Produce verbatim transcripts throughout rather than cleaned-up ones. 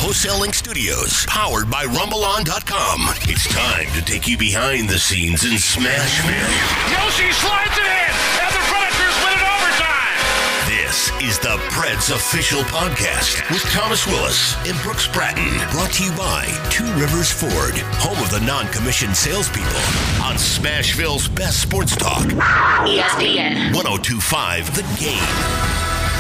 Wholesaling Studios, powered by Rumble On dot com. It's time to take you behind the scenes in Smashville. Yoshi slides it in, and the Predators win it overtime. This is the Preds official podcast with Thomas Willis and Brooks Bratton. Brought to you by Two Rivers Ford, home of the non-commissioned salespeople, on Smashville's best sports talk. E S P N one oh two point five The Game.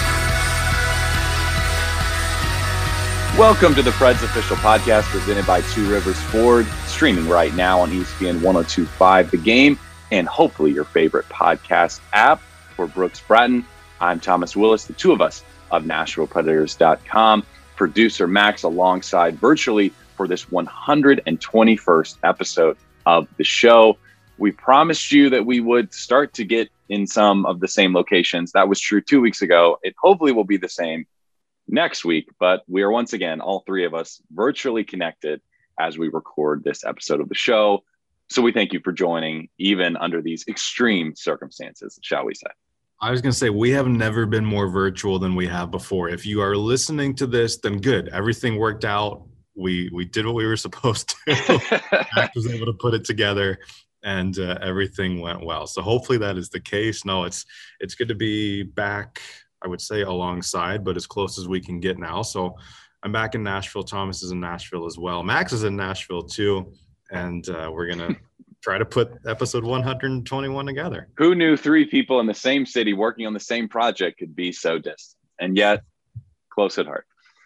Welcome to the Preds official podcast presented by Two Rivers Ford, streaming right now on E S P N one oh two point five The Game, and hopefully your favorite podcast app. For Brooks Bratton, I'm Thomas Willis, the two of us of Nashville Predators dot com. Producer Max alongside virtually for this one hundred twenty-first episode of the show. We promised you that we would start to get in some of the same locations. That was true two weeks ago. It hopefully will be the same next week, but we are once again, all three of us, virtually connected as we record this episode of the show. So we thank you for joining, even under these extreme circumstances, shall we say. I was going to say, we have never been more virtual than we have before. If you are listening to this, then good. Everything worked out. We we did what we were supposed to. Mac was able to put it together, and uh, everything went well. So hopefully that is the case. No, it's it's good to be back, I would say, alongside, but as close as we can get now. So I'm back in Nashville. Thomas is in Nashville as well. Max is in Nashville too. And uh, we're going to try to put episode one hundred twenty-one together. Who knew three people in the same city working on the same project could be so distant and yet close at heart?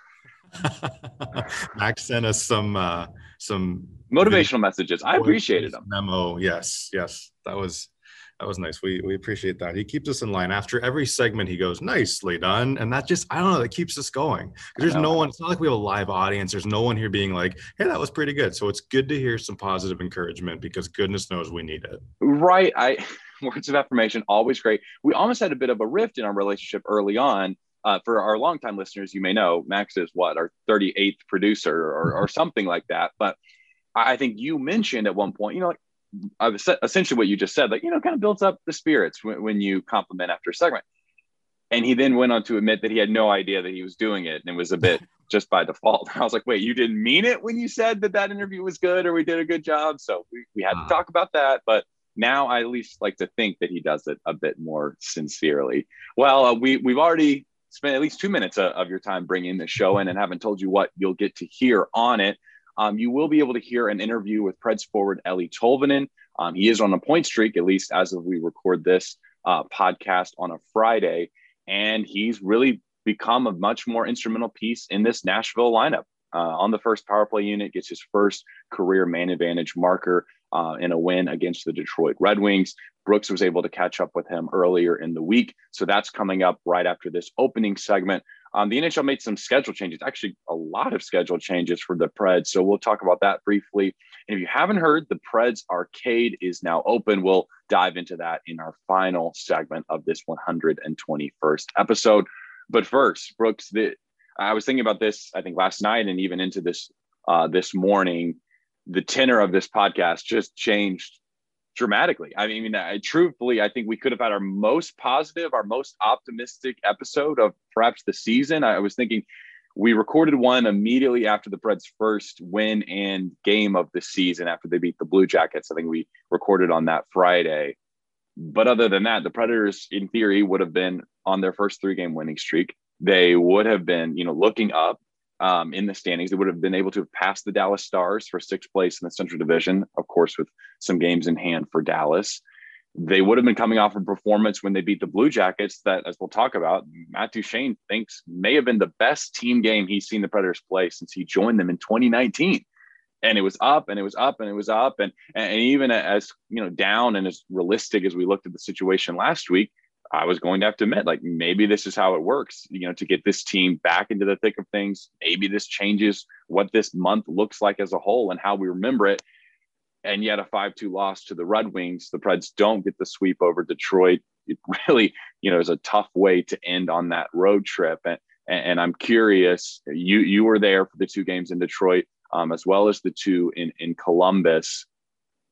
Max sent us some, uh, some motivational messages. I appreciated them. Memo. Yes. Yes. That was, That was nice. We we appreciate that. He keeps us in line. After every segment, he goes, nicely done. And that just, I don't know, that keeps us going. There's no one, it's not like we have a live audience. There's no one here being like, hey, that was pretty good. So it's good to hear some positive encouragement because goodness knows we need it. Right. I words of affirmation, always great. We almost had a bit of a rift in our relationship early on. Uh, for our longtime listeners, you may know, Max is what, our thirty-eighth producer or, or something like that. But I think you mentioned at one point, you know, like, I've essentially what you just said, like, you know, kind of builds up the spirits when, when you compliment after a segment. And he then went on to admit that he had no idea that he was doing it. And it was a bit just by default. I was like, wait, you didn't mean it when you said that that interview was good or we did a good job. So we, we had to talk about that. But now I at least like to think that he does it a bit more sincerely. Well, uh, we, we've already spent at least two minutes of, of your time bringing the show in and haven't told you what you'll get to hear on it. Um, you will be able to hear an interview with Preds forward Eeli Tolvanen. Um, he is on a point streak, at least as of we record this uh, podcast on a Friday. And he's really become a much more instrumental piece in this Nashville lineup. Uh, on the first power play unit, gets his first career man advantage marker uh, in a win against the Detroit Red Wings. Brooks was able to catch up with him earlier in the week. So that's coming up right after this opening segment. Um, the N H L made some schedule changes, actually a lot of schedule changes for the Preds. So we'll talk about that briefly. And if you haven't heard, the Preds Arcade is now open. We'll dive into that in our final segment of this one hundred twenty-first episode. But first, Brooks, the, I was thinking about this, I think last night and even into this uh, this morning. The tenor of this podcast just changed dramatically. I mean, I, truthfully, I think we could have had our most positive, our most optimistic episode of perhaps the season. I was thinking we recorded one immediately after the Preds' first win and game of the season after they beat the Blue Jackets. I think we recorded on that Friday. But other than that, the Predators, in theory, would have been on their first three-game winning streak. They would have been, you know, looking up um, in the standings. They would have been able to have passed the Dallas Stars for sixth place in the Central Division, of course, with some games in hand for Dallas. They would have been coming off a performance when they beat the Blue Jackets that, as we'll talk about, Matt Duchene thinks may have been the best team game he's seen the Predators play since he joined them in twenty nineteen. And it was up and it was up and it was up. And, and even as, you know, down and as realistic as we looked at the situation last week, I was going to have to admit, like, maybe this is how it works, you know, to get this team back into the thick of things. Maybe this changes what this month looks like as a whole and how we remember it. And yet a five two loss to the Red Wings. The Preds don't get the sweep over Detroit. It really, you know, is a tough way to end on that road trip. And, and I'm curious, you you were there for the two games in Detroit, um, as well as the two in, in Columbus.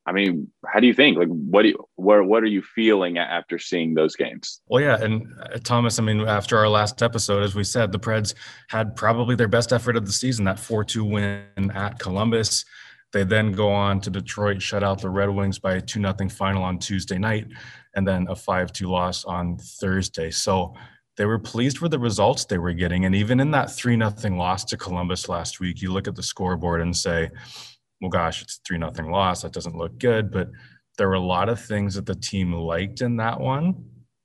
I mean, how do you think? Like, what do you, what what are you feeling after seeing those games? Well, yeah, and uh, Thomas, I mean, after our last episode, as we said, the Preds had probably their best effort of the season, that four two win at Columbus. They then go on to Detroit, shut out the Red Wings by a two nothing final on Tuesday night, and then a five two loss on Thursday. So they were pleased with the results they were getting. And even in that three nothing loss to Columbus last week, you look at the scoreboard and say, well, gosh, it's three nothing loss. That doesn't look good. But there were a lot of things that the team liked in that one.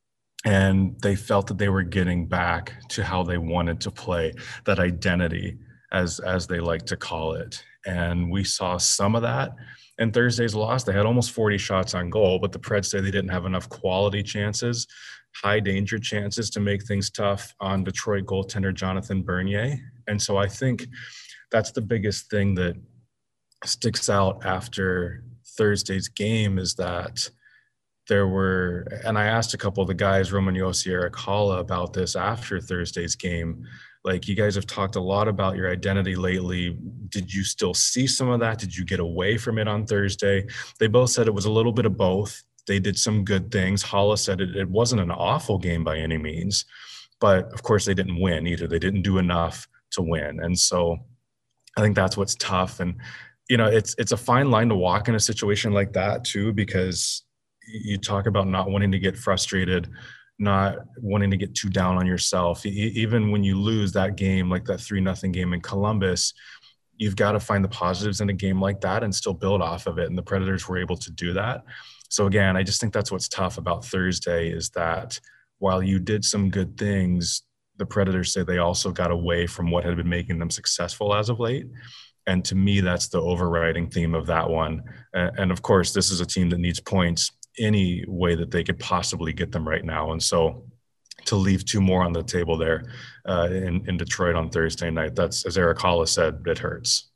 And they felt that they were getting back to how they wanted to play, that identity, as, as they like to call it. And we saw some of that in Thursday's loss. They had almost forty shots on goal, but the Preds say they didn't have enough quality chances, high danger chances to make things tough on Detroit goaltender Jonathan Bernier. And so I think that's the biggest thing that sticks out after Thursday's game is that there were, and I asked a couple of the guys, Roman Josi, Erik Haula, about this after Thursday's game. Like, you guys have talked a lot about your identity lately. Did you still see some of that? Did you get away from it on Thursday? They both said it was a little bit of both. They did some good things. Haula said it, it wasn't an awful game by any means, but of course they didn't win either. They didn't do enough to win. And so I think that's what's tough. And, you know, it's, it's a fine line to walk in a situation like that too, because you talk about not wanting to get frustrated, not wanting to get too down on yourself. Even when you lose that game, like that three nothing game in Columbus, you've got to find the positives in a game like that and still build off of it. And the Predators were able to do that. So again, I just think that's what's tough about Thursday is that while you did some good things, the Predators say they also got away from what had been making them successful as of late. And to me, that's the overriding theme of that one. And of course, this is a team that needs points any way that they could possibly get them right now. And so to leave two more on the table there uh, in, in Detroit on Thursday night, that's, as Erik Haula said, it hurts.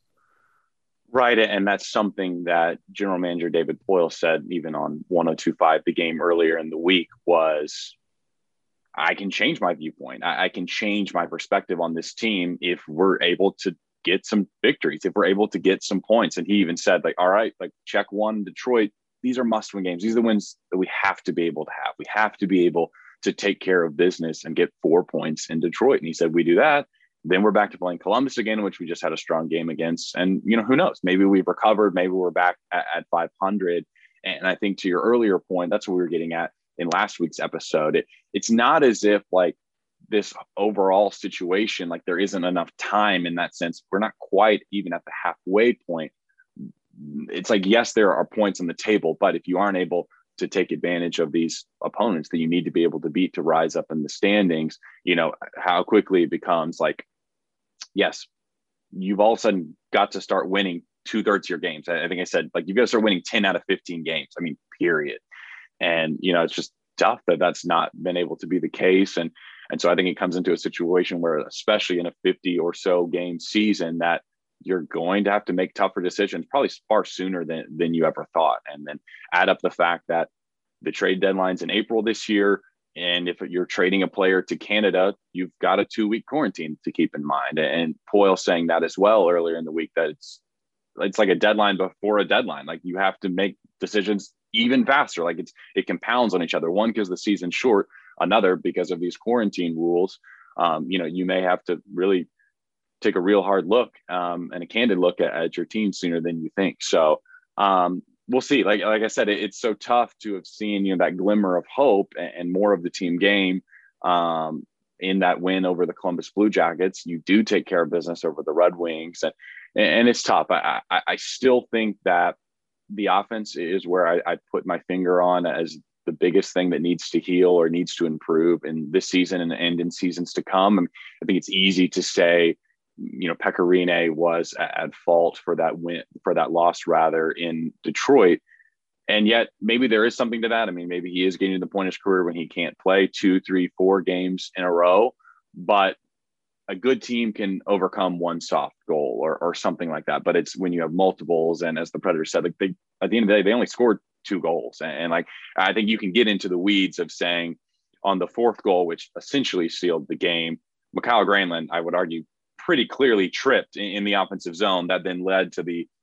Right. And that's something that General Manager David Poile said even on one oh two point five, the game earlier in the week, was I can change my viewpoint. I, I can change my perspective on this team if we're able to get some victories, if we're able to get some points. And he even said, like, all right, like check one, Detroit, these are must-win games. These are the wins that we have to be able to have. We have to be able to take care of business and get four points in Detroit. And he said, we do that, then we're back to playing Columbus again, which we just had a strong game against. And, you know, who knows? Maybe we've recovered. Maybe we're back at, at five hundred. And I think to your earlier point, that's what we were getting at in last week's episode. It, it's not as if like this overall situation, like there isn't enough time in that sense. We're not quite even at the halfway point. It's like, yes, there are points on the table, but if you aren't able to take advantage of these opponents that you need to be able to beat to rise up in the standings, you know, how quickly it becomes like, yes, you've all of a sudden got to start winning two thirds of your games. I, I think I said, like, you've got to start winning ten out of fifteen games. I mean, period. And, you know, it's just tough that that's not been able to be the case. And, and so I think it comes into a situation where, especially in a fifty or so game season, that you're going to have to make tougher decisions, probably far sooner than, than you ever thought. And then add up the fact that the trade deadline's in April this year. And if you're trading a player to Canada, you've got a two week quarantine to keep in mind. And Poile saying that as well earlier in the week, that it's, it's like a deadline before a deadline. Like, you have to make decisions even faster. Like, it's, it compounds on each other. One, because the season's short, another because of these quarantine rules. Um, you know, you may have to really take a real hard look um, and a candid look at, at your team sooner than you think. So um, we'll see. Like, like I said, it, it's so tough to have seen, you know, that glimmer of hope and, and more of the team game um, in that win over the Columbus Blue Jackets. You do take care of business over the Red Wings, and, and it's tough. I, I, I still think that the offense is where I, I put my finger on as the biggest thing that needs to heal or needs to improve in this season and, and in seasons to come. And I think it's easy to say, you know, Pekka Rinne was at fault for that win, for that loss rather, in Detroit. And yet maybe there is something to that. I mean, maybe he is getting to the point in his career when he can't play two, three, four games in a row, but a good team can overcome one soft goal or, or something like that. But it's when you have multiples. And as the Predators said, like, they, at the end of the day, they only scored two goals. And, and like, I think you can get into the weeds of saying on the fourth goal, which essentially sealed the game, Mikael Granlund, I would argue, pretty clearly tripped in, in the offensive zone. That then led to the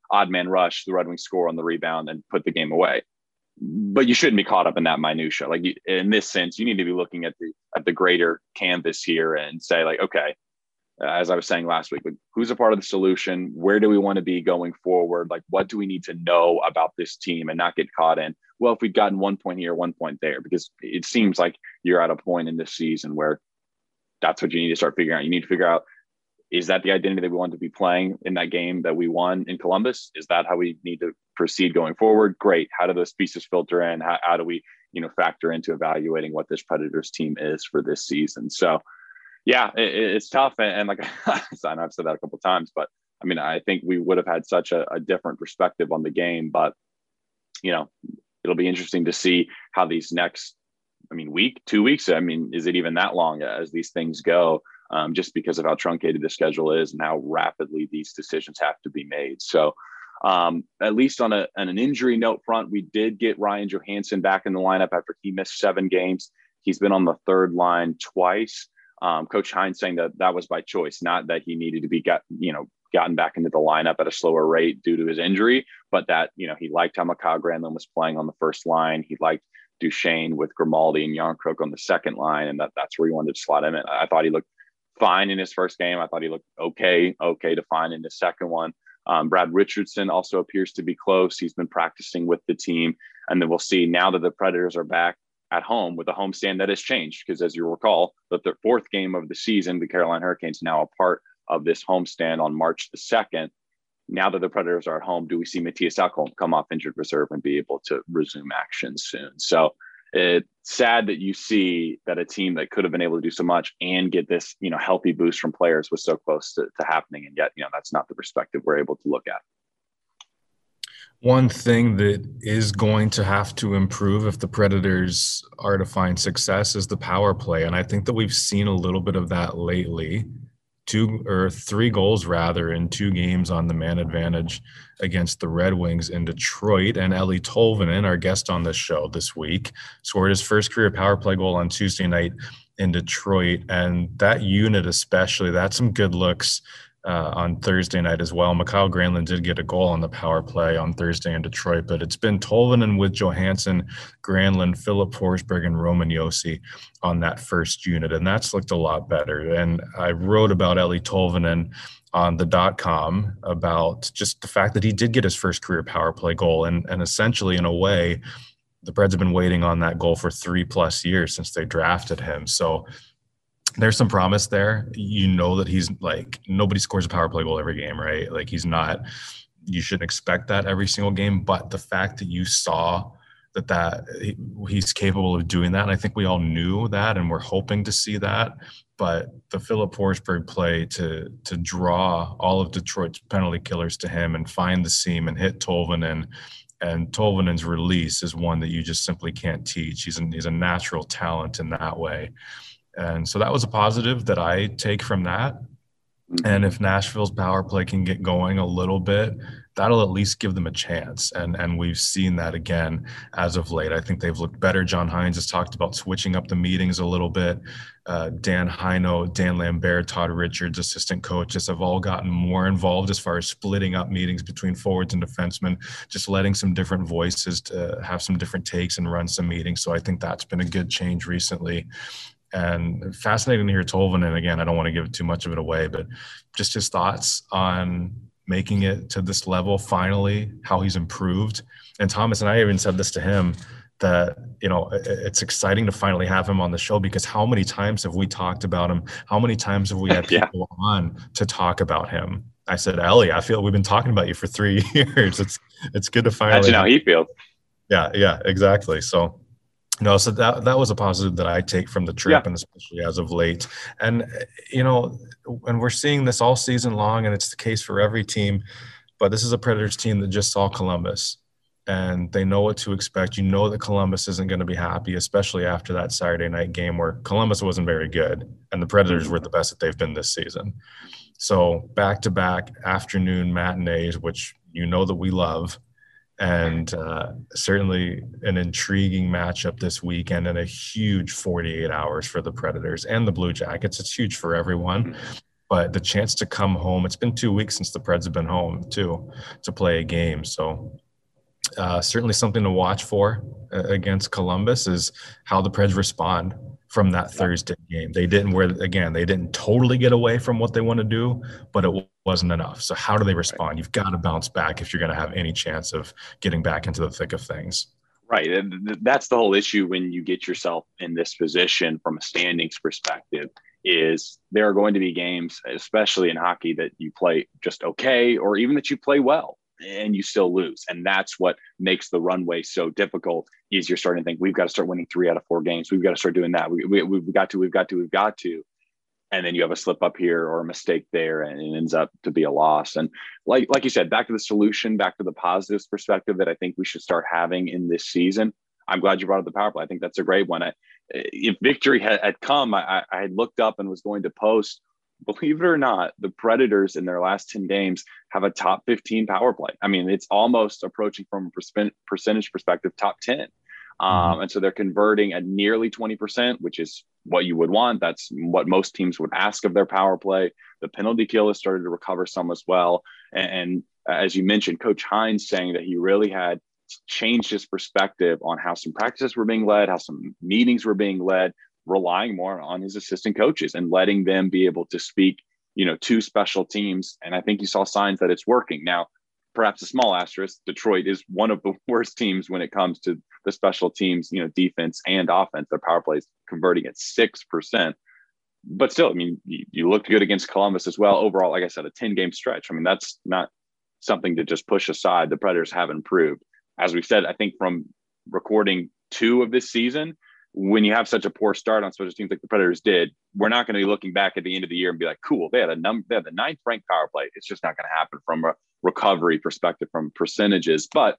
odd man rush, the Red Wings score on the rebound and put the game away. But you shouldn't be caught up in that minutia. Like you, in this sense, you need to be looking at the at the greater canvas here and say, like, okay, as I was saying last week, like, who's a part of the solution? Where do we want to be going forward? Like, what do we need to know about this team and not get caught in, well, if we've gotten one point here, one point there, because it seems like you're at a point in this season where that's what you need to start figuring out. You need to figure out, is that the identity that we want to be playing in that game that we won in Columbus? Is that how we need to proceed going forward? Great. How do those pieces filter in? How, how do we, you know, factor into evaluating what this Predators team is for this season? So, yeah, it, it's tough. And, and like I know I've said that a couple of times, but I mean, I think we would have had such a, a different perspective on the game. But, you know, it'll be interesting to see how these next, I mean, week, two weeks, I mean, is it even that long as these things go? Um, just because of how truncated the schedule is and how rapidly these decisions have to be made. So um, at least on, a, on an injury note front, we did get Ryan Johansson back in the lineup after he missed seven games. He's been on the third line twice. Um, Coach Hines saying that that was by choice, not that he needed to be got, you know, gotten back into the lineup at a slower rate due to his injury, but that, you know, he liked how Mikael Granlund was playing on the first line. He liked Duchesne with Grimaldi and Järnkrok on the second line, and that that's where he wanted to slot him in. I thought he looked fine in his first game. I thought he looked okay, okay to fine in his second one. Um, Brad Richardson also appears to be close. He's been practicing with the team. And then we'll see now that the Predators are back at home with a homestand that has changed. Because as you recall, the th- fourth game of the season, the Carolina Hurricanes now a part of this homestand on March the second. Now that the Predators are at home, do we see Matthias Ekholm come off injured reserve and be able to resume action soon? So it's sad that you see that a team that could have been able to do so much and get this, you know, healthy boost from players was so close to, to happening. And yet, you know, that's not the perspective we're able to look at. One thing that is going to have to improve if the Predators are to find success is the power play. And I think that we've seen a little bit of that lately. Two or three goals rather in two games on the man advantage against the Red Wings in Detroit. And Eeli Tolvanen, our guest on this show this week, scored his first career power play goal on Tuesday night in Detroit. And that unit especially, that's some good looks uh, on Thursday night as well. Mikael Granlund did get a goal on the power play on Thursday in Detroit, but it's been Tolvanen with Johansson, Granlund, Philip Forsberg, and Roman Josi on that first unit, and that's looked a lot better. And I wrote about Eeli Tolvanen on the dot com about just the fact that he did get his first career power play goal, and, and essentially, in a way, the Preds have been waiting on that goal for three plus years since they drafted him. So there's some promise there. You know that he's like, nobody scores a power play goal every game, right? Like he's not, you shouldn't expect that every single game, but the fact that you saw that that he, he's capable of doing that, and I think we all knew that and we're hoping to see that, but the Philip Forsberg play to to draw all of Detroit's penalty killers to him and find the seam and hit Tolvanen, and Tolvanen's release is one that you just simply can't teach. He's a, he's a natural talent in that way. And so that was a positive that I take from that. And if Nashville's power play can get going a little bit, that'll at least give them a chance. And and we've seen that again as of late. I think they've looked better. John Hines has talked about switching up the meetings a little bit. Uh, Dan Heino, Dan Lambert, Todd Richards, assistant coaches have all gotten more involved as far as splitting up meetings between forwards and defensemen, just letting some different voices to have some different takes and run some meetings. So I think that's been a good change recently. And fascinating to hear Tolvanen again. I don't want to give too much of it away, but just his thoughts on making it to this level finally, how he's improved. And Thomas and I even said this to him, that, you know, it's exciting to finally have him on the show, because how many times have we talked about him? How many times have we had people yeah. on to talk about him? I said, Eeli, I feel we've been talking about you for three years. It's it's good to finally. Imagine how he feels. Yeah, yeah, exactly. So. No, so that that was a positive that I take from the trip, yeah. and especially as of late. And, you know, and we're seeing this all season long, and it's the case for every team. But this is a Predators team that just saw Columbus, and they know what to expect. You know that Columbus isn't going to be happy, especially after that Saturday night game where Columbus wasn't very good, and the Predators were the best that they've been this season. So back-to-back afternoon matinees, which you know that we love, and uh, certainly an intriguing matchup this weekend, and a huge forty-eight hours for the Predators and the Blue Jackets. It's huge for everyone. but the chance to come home, it's been two weeks since the Preds have been home too, to play a game. So uh, certainly something to watch for uh, against Columbus is how the Preds respond from that Thursday game. They didn't, where again, they didn't totally get away from what they want to do, but it wasn't enough. So how do they respond? You've got to bounce back if you're going to have any chance of getting back into the thick of things. Right. And that's the whole issue when you get yourself in this position from a standings perspective, is there are going to be games, especially in hockey, that you play just okay, or even that you play well and you still lose. And that's what makes the runway so difficult, is you're starting to think, we've got to start winning three out of four games. We've got to start doing that. We, we, we've got to, we've got to, we've got to. And then you have a slip up here or a mistake there, and it ends up to be a loss. And like like you said, back to the solution, back to the positives perspective that I think we should start having in this season. I'm glad you brought up the power play. I think that's a great one. I, if victory had, had come, I, I had looked up and was going to post, believe it or not, the Predators in their last ten games have a top fifteen power play. I mean, it's almost approaching from a percentage perspective, top ten. Um, mm-hmm. And so they're converting at nearly twenty percent, which is what you would want. That's what most teams would ask of their power play. The penalty kill has started to recover some as well. And, and as you mentioned, Coach Hines saying that he really had changed his perspective on how some practices were being led, how some meetings were being led, relying more on his assistant coaches and letting them be able to speak, you know, to special teams. And I think you saw signs that it's working. Now, perhaps a small asterisk, Detroit is one of the worst teams when it comes to the special teams, you know, defense and offense. Their power play is converting at six percent. But still, I mean, you, you looked good against Columbus as well. Overall, like I said, a ten-game stretch. I mean, that's not something to just push aside. The Predators have improved. As we've said, I think from recording two of this season, when you have such a poor start on special teams like the Predators did, we're not going to be looking back at the end of the year and be like, cool, they had a number, they had the ninth ranked power play. It's just not going to happen from a recovery perspective, from percentages, but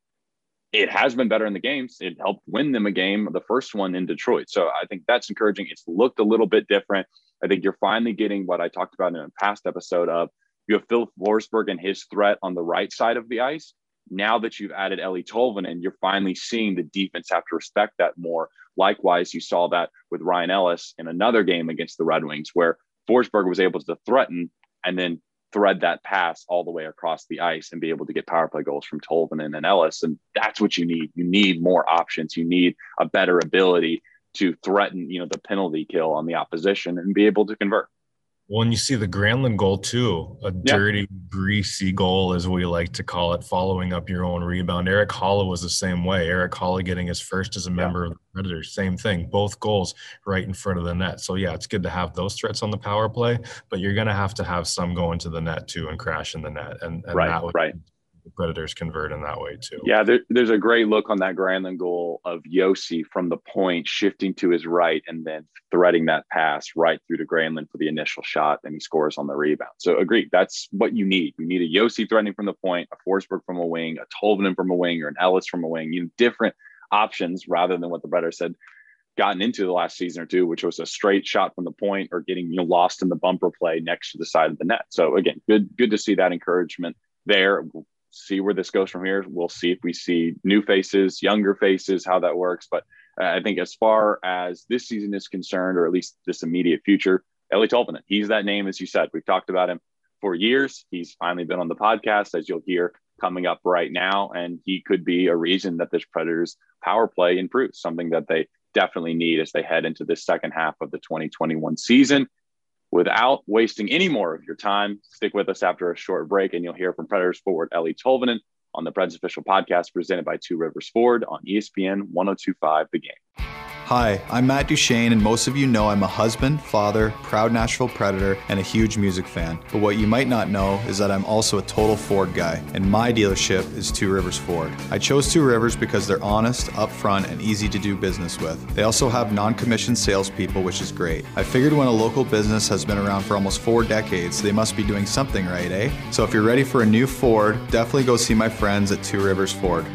it has been better in the games. It helped win them a game, the first one in Detroit. So I think that's encouraging. It's looked a little bit different. I think you're finally getting what I talked about in a past episode of, you have Phil Forsberg and his threat on the right side of the ice. Now that you've added Eeli Tolvanen, you're finally seeing the defense have to respect that more. Likewise, you saw that with Ryan Ellis in another game against the Red Wings, where Forsberg was able to threaten and then thread that pass all the way across the ice and be able to get power play goals from Tolvanen and Ellis. And that's what you need. You need more options. You need a better ability to threaten, you know, the penalty kill on the opposition and be able to convert. Well, and you see the Granlund goal too, a yeah. dirty, greasy goal, as we like to call it, following up your own rebound. Erik Haula was the same way. Erik Haula getting his first as a member yeah. of the Predators, same thing. Both goals right in front of the net. So, yeah, it's good to have those threats on the power play, but you're going to have to have some going to the net too and crash in the net. And, and right, that would right. the Predators convert in that way too. Yeah, there, there's a great look on that Granlund goal of Josi from the point shifting to his right and then threading that pass right through to Granlund for the initial shot, and he scores on the rebound. So agreed, that's what you need. You need a Josi threatening from the point, a Forsberg from a wing, a Tolvanen from a wing, or an Ellis from a wing. You know, different options rather than what the Predators had gotten into the last season or two, which was a straight shot from the point or getting, you know, lost in the bumper play next to the side of the net. So again, good good to see that encouragement there. We'll see where this goes from here. We'll see if we see new faces, younger faces, how that works. But uh, I think as far as this season is concerned, or at least this immediate future, Eeli Tolvanen, he's that name, as you said. We've talked about him for years. He's finally been on the podcast, as you'll hear coming up right now, and he could be a reason that this Predators power play improves, something that they definitely need as they head into this second half of the twenty twenty-one season. Without wasting any more of your time, stick with us after a short break, and you'll hear from Predators forward Eeli Tolvanen on the Preds Official Podcast presented by Two Rivers Ford on E S P N one oh two point five The Game. Hi, I'm Matt Duchesne, and most of you know I'm a husband, father, proud Nashville Predator, and a huge music fan. But what you might not know is that I'm also a total Ford guy, and my dealership is Two Rivers Ford. I chose Two Rivers because they're honest, upfront, and easy to do business with. They also have non-commissioned salespeople, which is great. I figured when a local business has been around for almost four decades, they must be doing something right, eh? So if you're ready for a new Ford, definitely go see my friends at Two Rivers Ford.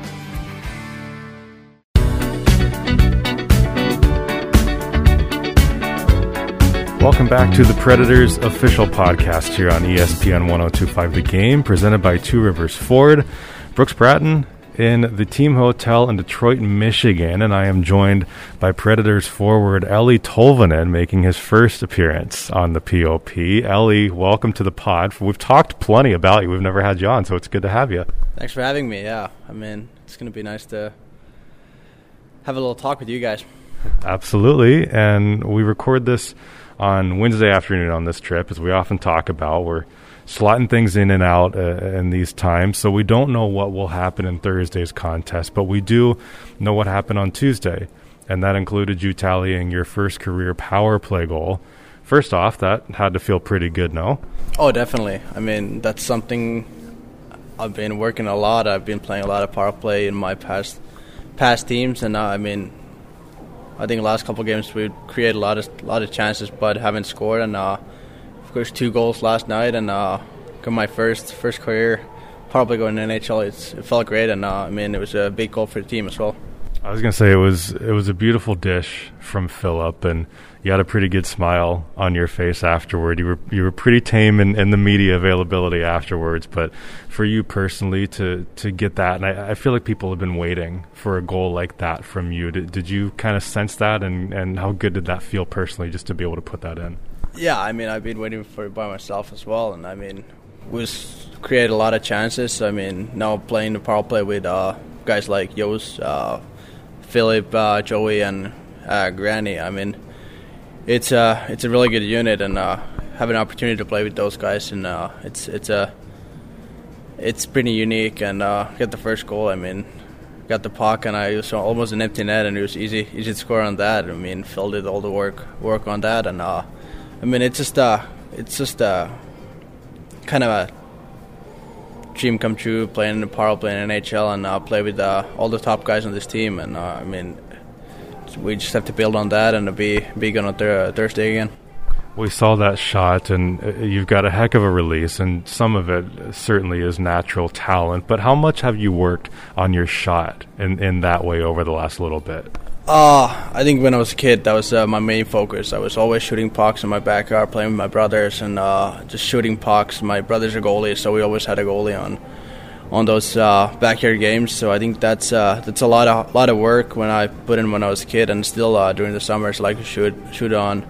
Welcome back to the Predators Official Podcast here on E S P N one oh two point five The Game, presented by Two Rivers Ford. Brooks Bratton, in the team hotel in Detroit, Michigan, and I am joined by Predators forward Eeli Tolvanen making his first appearance on the P O P. Eeli, welcome to the pod. We've talked plenty about you. We've never had you on, so it's good to have you. Thanks for having me. Yeah, I mean, it's going to be nice to have a little talk with you guys. Absolutely, and we record this on Wednesday afternoon on this trip, as we often talk about. We're slotting things in and out uh, in these times, so we don't know what will happen in Thursday's contest, but we do know what happened on Tuesday, and that included you tallying your first career power play goal. First off, that had to feel pretty good, no? Oh, definitely. I mean, that's something I've been working a lot. I've been playing a lot of power play in my past past teams, and uh, I mean, I think the last couple of games we created a lot of a lot of chances, but haven't scored. And uh, of course, two goals last night, and uh, got my first first career probably going to N H L. It's, it felt great, and uh, I mean, it was a big goal for the team as well. I was gonna say it was it was a beautiful dish from Philip, and you had a pretty good smile on your face afterward. You were you were pretty tame in, in the media availability afterwards, but for you personally to to get that, and I, I feel like people have been waiting for a goal like that from you. Did, did you kind of sense that, and, and how good did that feel personally, just to be able to put that in? Yeah, I mean, I've been waiting for it by myself as well, and I mean, was created a lot of chances. I mean, now playing the power play with uh, guys like Jos, uh, Philip, uh, Joey, and uh, Granny. I mean, it's uh, it's a really good unit, and uh, have an opportunity to play with those guys, and uh, it's it's a it's pretty unique. And uh, get the first goal. I mean, got the puck, and I was almost an empty net, and it was easy easy to score on that. I mean, Phil did all the work work on that, and uh, I mean, it's just uh, it's just uh, kind of a dream come true, playing in the power play in N H L, and uh, play with uh, all the top guys on this team. And uh, I mean, we just have to build on that and be be good on th- Thursday again. We saw that shot, and you've got a heck of a release, and some of it certainly is natural talent. But how much have you worked on your shot in, in that way over the last little bit? Uh, I think when I was a kid, that was uh, my main focus. I was always shooting pucks in my backyard, playing with my brothers, and uh, just shooting pucks. My brothers are goalies, so we always had a goalie on on those uh, backyard games. So I think that's uh, that's a lot of lot of work when I put in when I was a kid, and still uh, during the summers, I like to shoot shoot on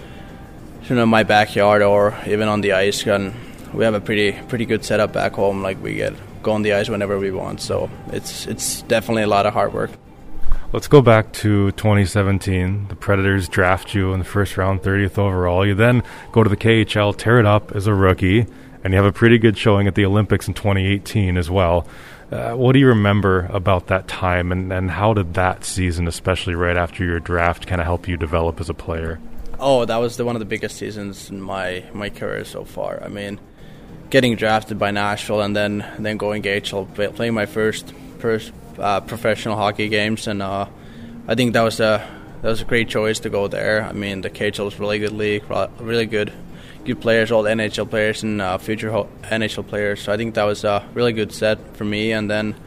shoot on my backyard or even on the ice. And we have a pretty pretty good setup back home. Like, we get go on the ice whenever we want. So it's it's definitely a lot of hard work. Let's go back to twenty seventeen. The Predators draft you in the first round, thirtieth overall. You then go to the K H L, tear it up as a rookie, and you have a pretty good showing at the Olympics in twenty eighteen as well. Uh, what do you remember about that time, and, and how did that season, especially right after your draft, kind of help you develop as a player? Oh, that was the, one of the biggest seasons in my, my career so far. I mean, getting drafted by Nashville and then then going K H L, playing my first first uh, professional hockey games, and uh, I think that was a that was a great choice to go there. I mean, the K H L was a really good league, really good good players, all N H L players and uh, future ho- N H L players. So I think that was a really good set for me. And then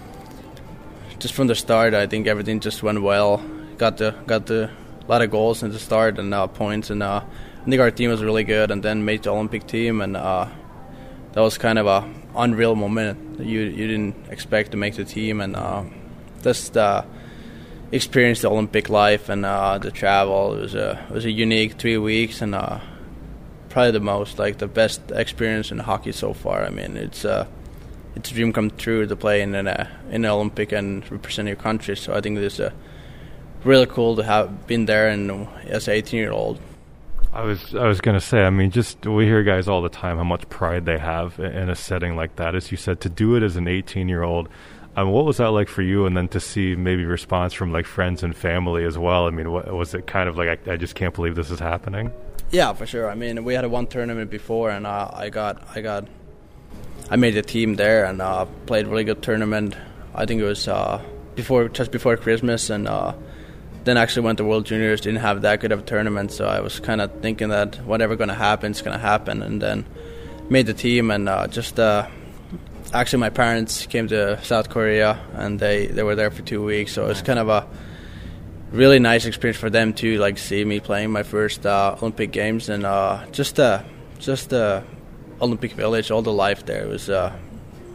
just from the start, I think everything just went well. Got the got the a lot of goals in the start and uh, points, and uh, I think our team was really good. And then made the Olympic team, and uh, that was kind of a unreal moment. You you didn't expect to make the team, and uh, just uh, experience the Olympic life and uh, the travel. It was a it was a unique three weeks, and uh, probably the most like the best experience in hockey so far. I mean, it's uh, it's a dream come true to play in an uh, in an Olympic and represent your country. So I think it's uh, really cool to have been there and as an eighteen year old. I was I was going to say, I mean, just we hear guys all the time how much pride they have in a setting like that. As you said, to do it as an eighteen-year-old, um, what was that like for you? And then to see maybe response from like friends and family as well. I mean, what, was it kind of like, I, I just can't believe this is happening? Yeah, for sure. I mean, we had a one tournament before, and uh, I got I got I made the team there and uh, played a really good tournament. I think it was uh, before just before Christmas, and uh, then actually went to World Juniors, didn't have that good of a tournament, so I was kind of thinking that whatever going to happen is going to happen, and then made the team, and uh, just uh, actually my parents came to South Korea, and they, they were there for two weeks, so it was kind of a really nice experience for them to like see me playing my first uh, Olympic Games, and uh, just uh, just uh, Olympic Village, all the life there, it was uh,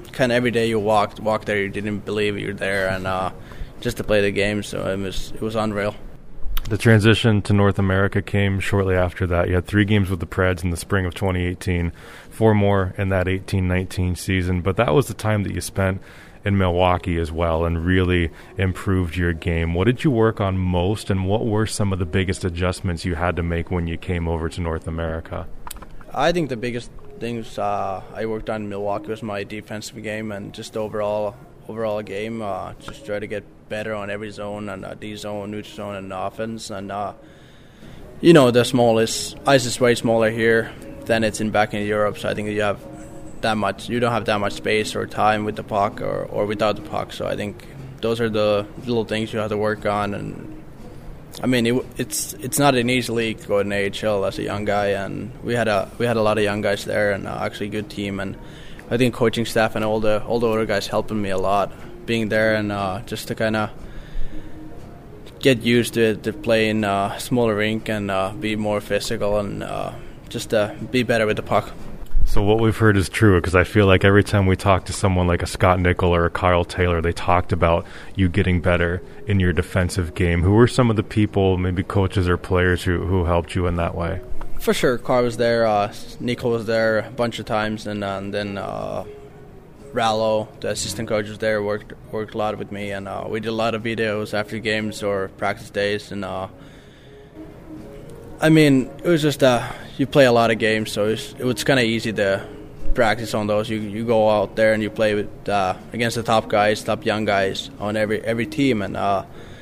kind of every day you walked walk there, you didn't believe you were there, and uh, just to play the game, so it was it was unreal. The transition to North America came shortly after that. You had three games with the Preds in the spring of twenty eighteen, four more in that eighteen nineteen season, but that was the time that you spent in Milwaukee as well and really improved your game. What did you work on most, and what were some of the biggest adjustments you had to make when you came over to North America? I think the biggest things uh, I worked on in Milwaukee was my defensive game and just overall overall game. Uh, just try to get better on every zone, and uh, D zone, neutral zone, and offense. And uh, you know, the smallest ice is way smaller here than it's in back in Europe. So I think you have that much. You don't have that much space or time with the puck or, or without the puck. So I think those are the little things you have to work on. And I mean, it, it's it's not an easy league to go in A H L as a young guy, and we had a we had a lot of young guys there, and uh, actually a good team. And I think coaching staff and all the all the other guys helping me a lot being there, and uh, just to kind of get used to it, to play in a smaller rink and uh, be more physical and uh, just uh, be better with the puck. So what we've heard is true, because I feel like every time we talk to someone like a Scott Nickel or a Kyle Taylor, they talked about you getting better in your defensive game. Who were some of the people, maybe coaches or players, who, who helped you in that way? For sure, Carl was there, uh, Nickel was there a bunch of times, and, uh, and then uh, Rallo, the assistant coach, was there, worked worked a lot with me, and uh, we did a lot of videos after games or practice days, and uh, I mean, it was just uh, you play a lot of games, so it was, it was kind of easy to practice on those. You you go out there and you play with uh, against the top guys, top young guys on every every team, and uh,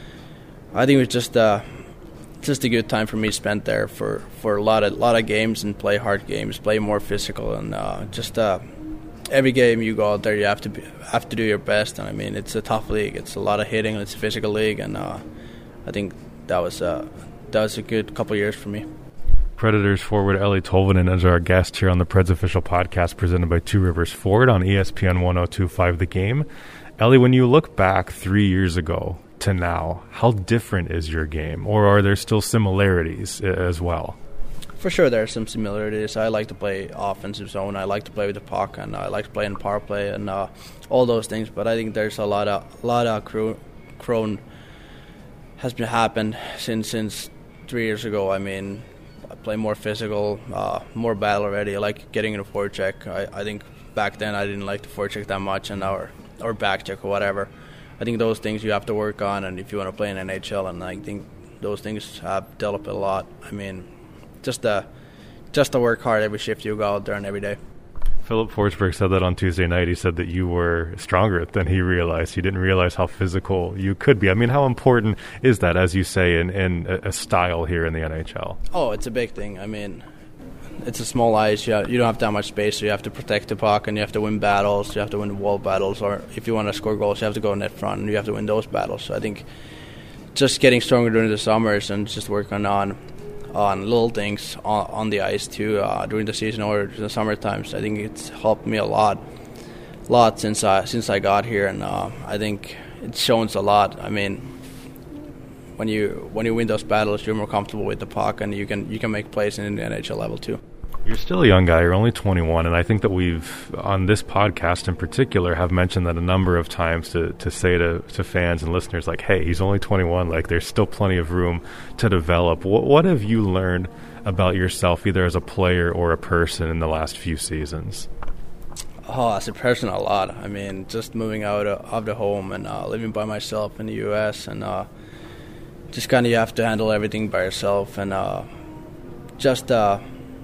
I think it was just uh, just a good time for me spent there for, for a lot of lot of games and play hard games, play more physical, and uh, just uh, every game you go out there, you have to be, have to do your best. And I mean, it's a tough league. It's a lot of hitting. It's a physical league, and uh, I think that was uh, that was a good couple of years for me. Predators forward Eeli Tolvanen is our guest here on the Preds Official Podcast, presented by Two Rivers Ford on E S P N one oh two point five The Game. Eeli, when you look back three years ago to now, how different is your game, or are there still similarities as well? For sure, there are some similarities. I like to play offensive zone. I like to play with the puck, and I like to play in power play and uh, all those things. But I think there's a lot of a lot of cro- grown has been happened since since three years ago. I mean, I play more physical, uh, more battle already. I like getting in a forecheck. I, I think back then I didn't like the forecheck that much, and or or back check or whatever. I think those things you have to work on, and if you want to play in N H L, and I think those things have developed a lot. I mean, just to, just to work hard every shift you go out there and every day. Philip Forsberg said that on Tuesday night. He said that you were stronger than he realized. He didn't realize how physical you could be. I mean, how important is that, as you say, in, in a style here in the N H L? Oh, it's a big thing. I mean, it's a small ice. You, have, you don't have that much space, so you have to protect the puck, and you have to win battles. You have to win wall battles, or if you want to score goals, you have to go net front, and you have to win those battles. So I think just getting stronger during the summers and just working on on little things on, on the ice too uh, during the season or the summer times. I think it's helped me a lot, lot since I since I got here, and uh, I think it shows a lot. I mean, when you when you win those battles, you're more comfortable with the puck, and you can you can make plays in the N H L level too. You're still a young guy. You're only twenty-one, and I think that we've, on this podcast in particular, have mentioned that a number of times to, to say to, to fans and listeners, like, hey, he's only twenty-one. Like, there's still plenty of room to develop. What, what have you learned about yourself, either as a player or a person, in the last few seasons? Oh, as a person, a lot. I mean, just moving out of, of the home and uh, living by myself in the U S, and uh, just kind of you have to handle everything by yourself, and uh, just... Uh,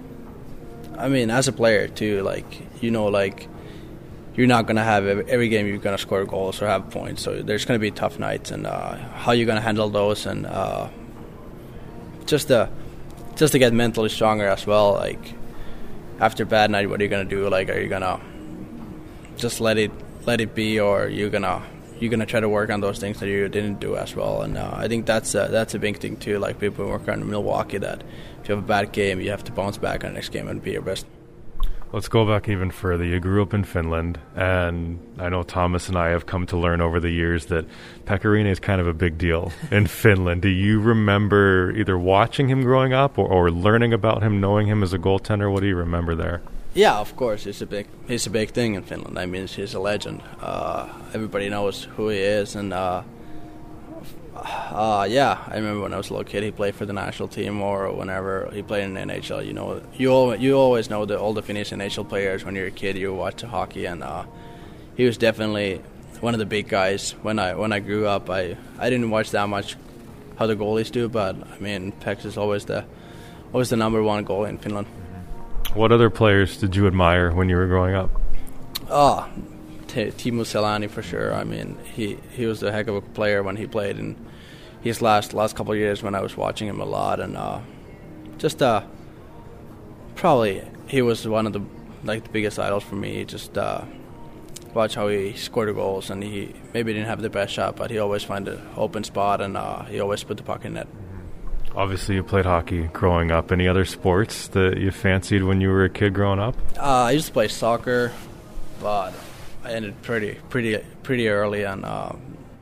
I mean, as a player too, like, you know, like, you're not gonna have every, every game you're gonna score goals or have points. So there's gonna be tough nights, and uh, how you're gonna handle those, and uh, just to just to get mentally stronger as well. Like, after a bad night, what are you gonna do? Like, are you gonna just let it let it be, or you're gonna you're gonna try to work on those things that you didn't do as well? And uh, I think that's a, that's a big thing too. Like, people work on in Milwaukee, that if you have a bad game, you have to bounce back on the next game and be your best. Let's go back even further. You grew up in Finland, and I know Thomas and I have come to learn over the years that Pekka Rinne is kind of a big deal in Finland. Do you remember either watching him growing up or, or learning about him, knowing him as a goaltender? What do you remember there? Yeah, of course, he's a big he's a big thing in Finland. I mean, he's a legend. Uh, everybody knows who he is, and uh, uh, yeah, I remember when I was a little kid, he played for the national team, or whenever he played in the N H L. You know, you always, you always know the all the Finnish N H L players when you're a kid. You watch hockey, and uh, he was definitely one of the big guys. When I when I grew up, I, I didn't watch that much how the goalies do, but I mean, Pex is always the always the number one goalie in Finland. What other players did you admire when you were growing up? Oh, T- Teemu Selanne for sure. I mean, he, he was a heck of a player when he played in his last last couple of years when I was watching him a lot, and uh, just uh, probably he was one of the like the biggest idols for me. Just uh, watch how he scored the goals, and he maybe didn't have the best shot, but he always found an open spot, and uh, he always put the puck in net. Obviously, you played hockey growing up. Any other sports that you fancied when you were a kid growing up? Uh, I used to play soccer, but I ended pretty, pretty, pretty early, and uh,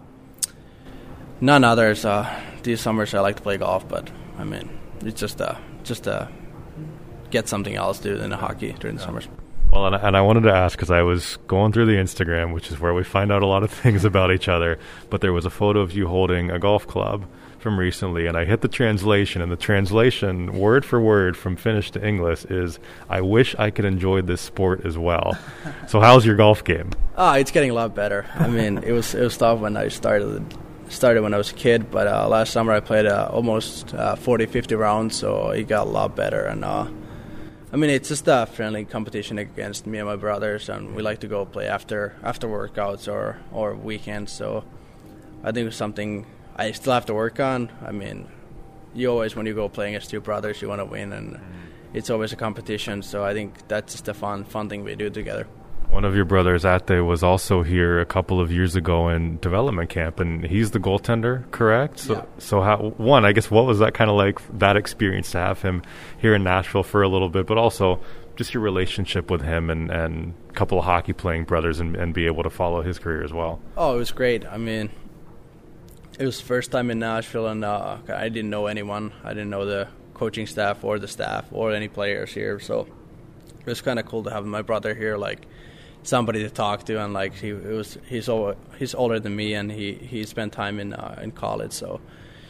none others. Uh, these summers, I like to play golf, but I mean, it's just uh, just uh, get something else to do than hockey during the yeah. summers. Well, and I, and I wanted to ask because I was going through the Instagram, which is where we find out a lot of things about each other. But there was a photo of you holding a golf club from recently, and I hit the translation, and the translation, word for word from Finnish to English, is "I wish I could enjoy this sport as well." So, how's your golf game? Ah, it's getting a lot better. I mean, it was it was tough when I started started when I was a kid, but uh, last summer I played uh, almost uh, forty, fifty rounds, so it got a lot better. And uh, I mean, it's just a friendly competition against me and my brothers, and we like to go play after after workouts or or weekends. So, I think it's something I still have to work on. I mean, you always, when you go playing against two brothers, you want to win, and mm. it's always a competition. So I think that's just a fun, fun thing we do together. One of your brothers, Ate, was also here a couple of years ago in development camp, and he's the goaltender, correct? So, yeah. so how, one, I guess, what was that kind of like, that experience to have him here in Nashville for a little bit, but also just your relationship with him and, and a couple of hockey-playing brothers and, and be able to follow his career as well? Oh, it was great. I mean, it was first time in Nashville, and uh, I didn't know anyone. I didn't know the coaching staff or the staff or any players here. So it was kind of cool to have my brother here, like somebody to talk to. And like he it was, he's over, he's older than me, and he, he spent time in uh, in college. So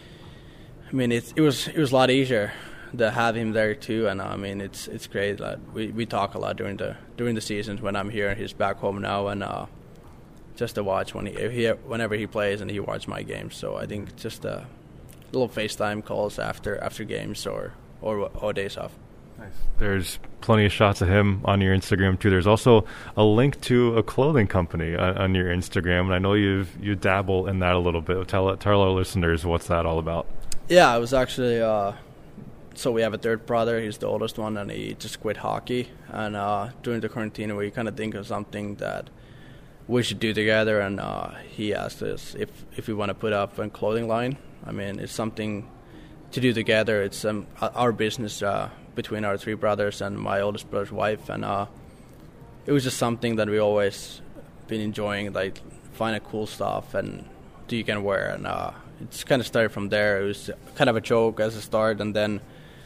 I mean, it it was it was a lot easier to have him there too. And I mean, it's it's great that we, we talk a lot during the during the seasons when I'm here. He's back home now, and. Uh, Just to watch when he, he, whenever he plays, and he watches my games. So I think just a little FaceTime calls after after games or or, or days off. Nice. There's plenty of shots of him on your Instagram too. There's also a link to a clothing company on, on your Instagram, and I know you you dabble in that a little bit. Tell tell our listeners what's that all about. Yeah, it was actually. Uh, so we have a third brother. He's the oldest one, and he just quit hockey. And uh, during the quarantine, we kind of think of something that we should do together, and uh, he asked us if, if we want to put up a clothing line. I mean, it's something to do together. It's um, our business uh, between our three brothers and my oldest brother's wife, and uh, it was just something that we always been enjoying, like find a cool stuff and do you can wear, and uh, it's kind of started from there. It was kind of a joke as a start, and then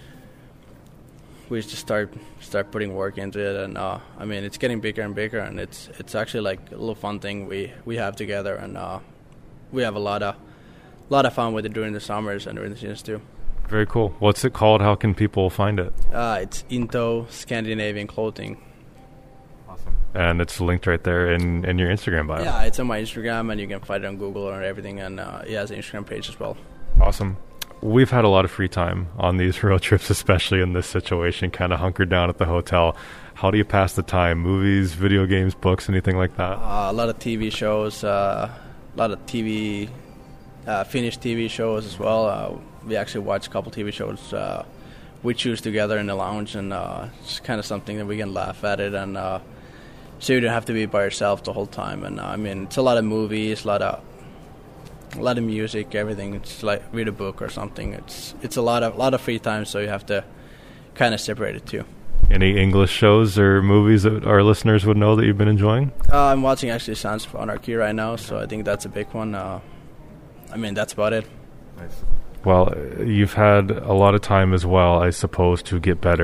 we just start start putting work into it, and uh, I mean, it's getting bigger and bigger, and it's it's actually like a little fun thing we, we have together, and uh, we have a lot of lot of fun with it during the summers and during the seasons too. Very cool. What's it called? How can people find it? Uh, it's Into Scandinavian Clothing. Awesome. And it's linked right there in, in your Instagram bio. Yeah, it's on my Instagram, and you can find it on Google and everything, and uh, it has an Instagram page as well. Awesome. We've had a lot of free time on these road trips, especially in this situation, kind of hunkered down at the hotel. How do you pass the time? Movies, video games, books, anything like that? Uh, a lot of T V shows, uh, a lot of T V, uh, Finnish T V shows as well. Uh, we actually watch a couple T V shows uh, we choose together in the lounge, and uh, it's kind of something that we can laugh at it, and uh, so you don't have to be by yourself the whole time. And uh, I mean, it's a lot of movies, a lot of a lot of music, everything. It's like read a book or something. It's it's a lot of lot of free time, so you have to kind of separate it too. Any English shows or movies that our listeners would know that you've been enjoying? Uh, I'm watching actually Sons of Anarchy right now, so I think that's a big one. Uh, I mean, that's about it. Nice. Well, you've had a lot of time as well, I suppose, to get better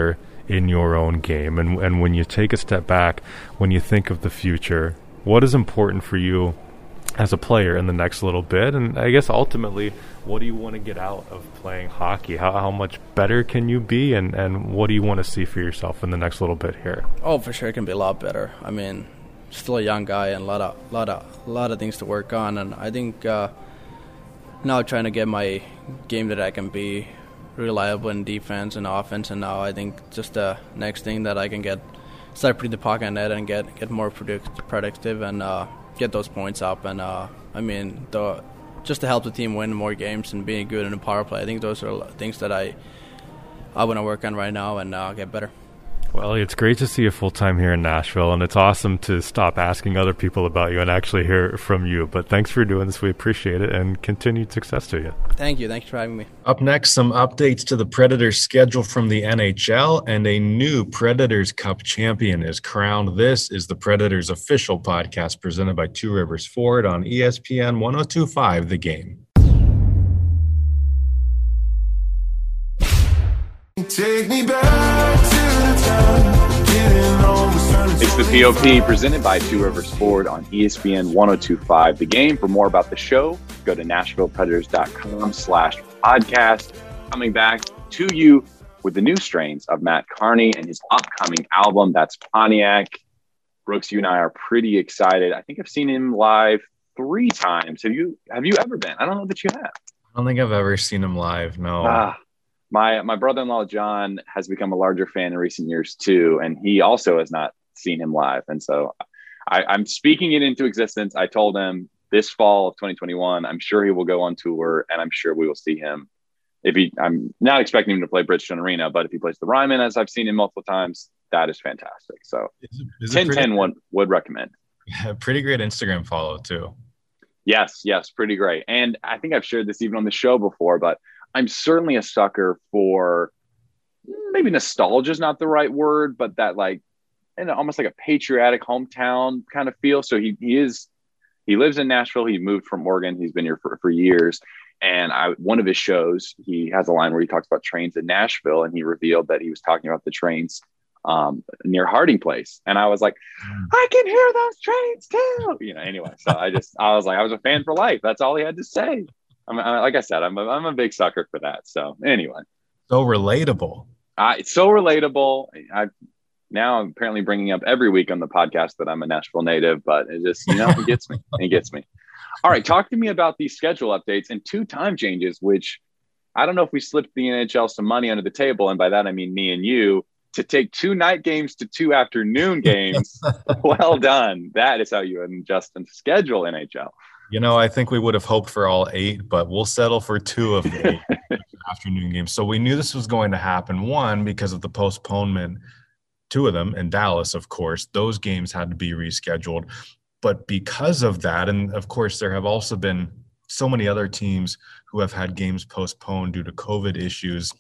in your own game? And, and when you take a step back, when you think of the future, what is important for you as a player in the next little bit? And I guess ultimately, what do you want to get out of playing hockey? How how much better can you be, and, and what do you want to see for yourself in the next little bit here? Oh, for sure, it can be a lot better. I mean, still a young guy and a lot of lot of lot of things to work on, and I think uh, now trying to get my game that I can be reliable in defense and offense, and now I think just the next thing that I can get start putting the puck on net and get get more product, productive and uh, get those points up, and uh, I mean the. just to help the team win more games and being good in the power play. I think those are things that I I want to work on right now and uh, get better. Well, it's great to see you full-time here in Nashville, and it's awesome to stop asking other people about you and actually hear from you. But thanks for doing this. We appreciate it, and continued success to you. Thank you. Thanks for having me. Up next, some updates to the Predators' schedule from the N H L, and a new Predators Cup champion is crowned. This is the Predators' official podcast presented by Two Rivers Ford on E S P N one oh two point five The Game. Take me back to the time, getting on. It's the P O P presented by Two Rivers Ford on E S P N one oh two point five The Game. For more about the show, go to nashville predators dot com slash podcast. Coming back to you with the new strains of Matt Carney and his upcoming album, that's Pontiac. Brooks, you and I are pretty excited. I think I've seen him live three times. Have you Have you ever been? I don't know that you have. I don't think I've ever seen him live, no. Ah. My my brother-in-law, John, has become a larger fan in recent years, too, and he also has not seen him live. And so I, I'm speaking it into existence. I told him this fall of twenty twenty-one, I'm sure he will go on tour, and I'm sure we will see him. If he, I'm not expecting him to play Bridgestone Arena, but if he plays the Ryman, as I've seen him multiple times, that is fantastic. So ten ten would, would recommend. Pretty great Instagram follow, too. Yes, yes, pretty great. And I think I've shared this even on the show before, but I'm certainly a sucker for maybe nostalgia is not the right word, but that like, and almost like a patriotic hometown kind of feel. So he, he is, he lives in Nashville. He moved from Oregon. He's been here for, for years. And I, one of his shows, he has a line where he talks about trains in Nashville, and he revealed that he was talking about the trains um, near Harding Place. And I was like, I can hear those trains too. You know, anyway, so I just, I was like, I was a fan for life. That's all he had to say. I'm, I, like I said, I'm a, I'm a big sucker for that. So anyway, so relatable. Uh, it's so relatable. I now I'm apparently bringing up every week on the podcast that I'm a Nashville native, but it just, you know, it gets me. It gets me. All right, talk to me about these schedule updates and two time changes, which I don't know if we slipped the N H L some money under the table, and by that I mean me and you, to take two night games to two afternoon games. Well done. That is how you adjust and schedule N H L. You know, I think we would have hoped for all eight, but we'll settle for two of the eight afternoon games. So we knew this was going to happen. One, because of the postponement, two of them in Dallas, of course, those games had to be rescheduled. But because of that, and of course, there have also been so many other teams who have had games postponed due to COVID issues.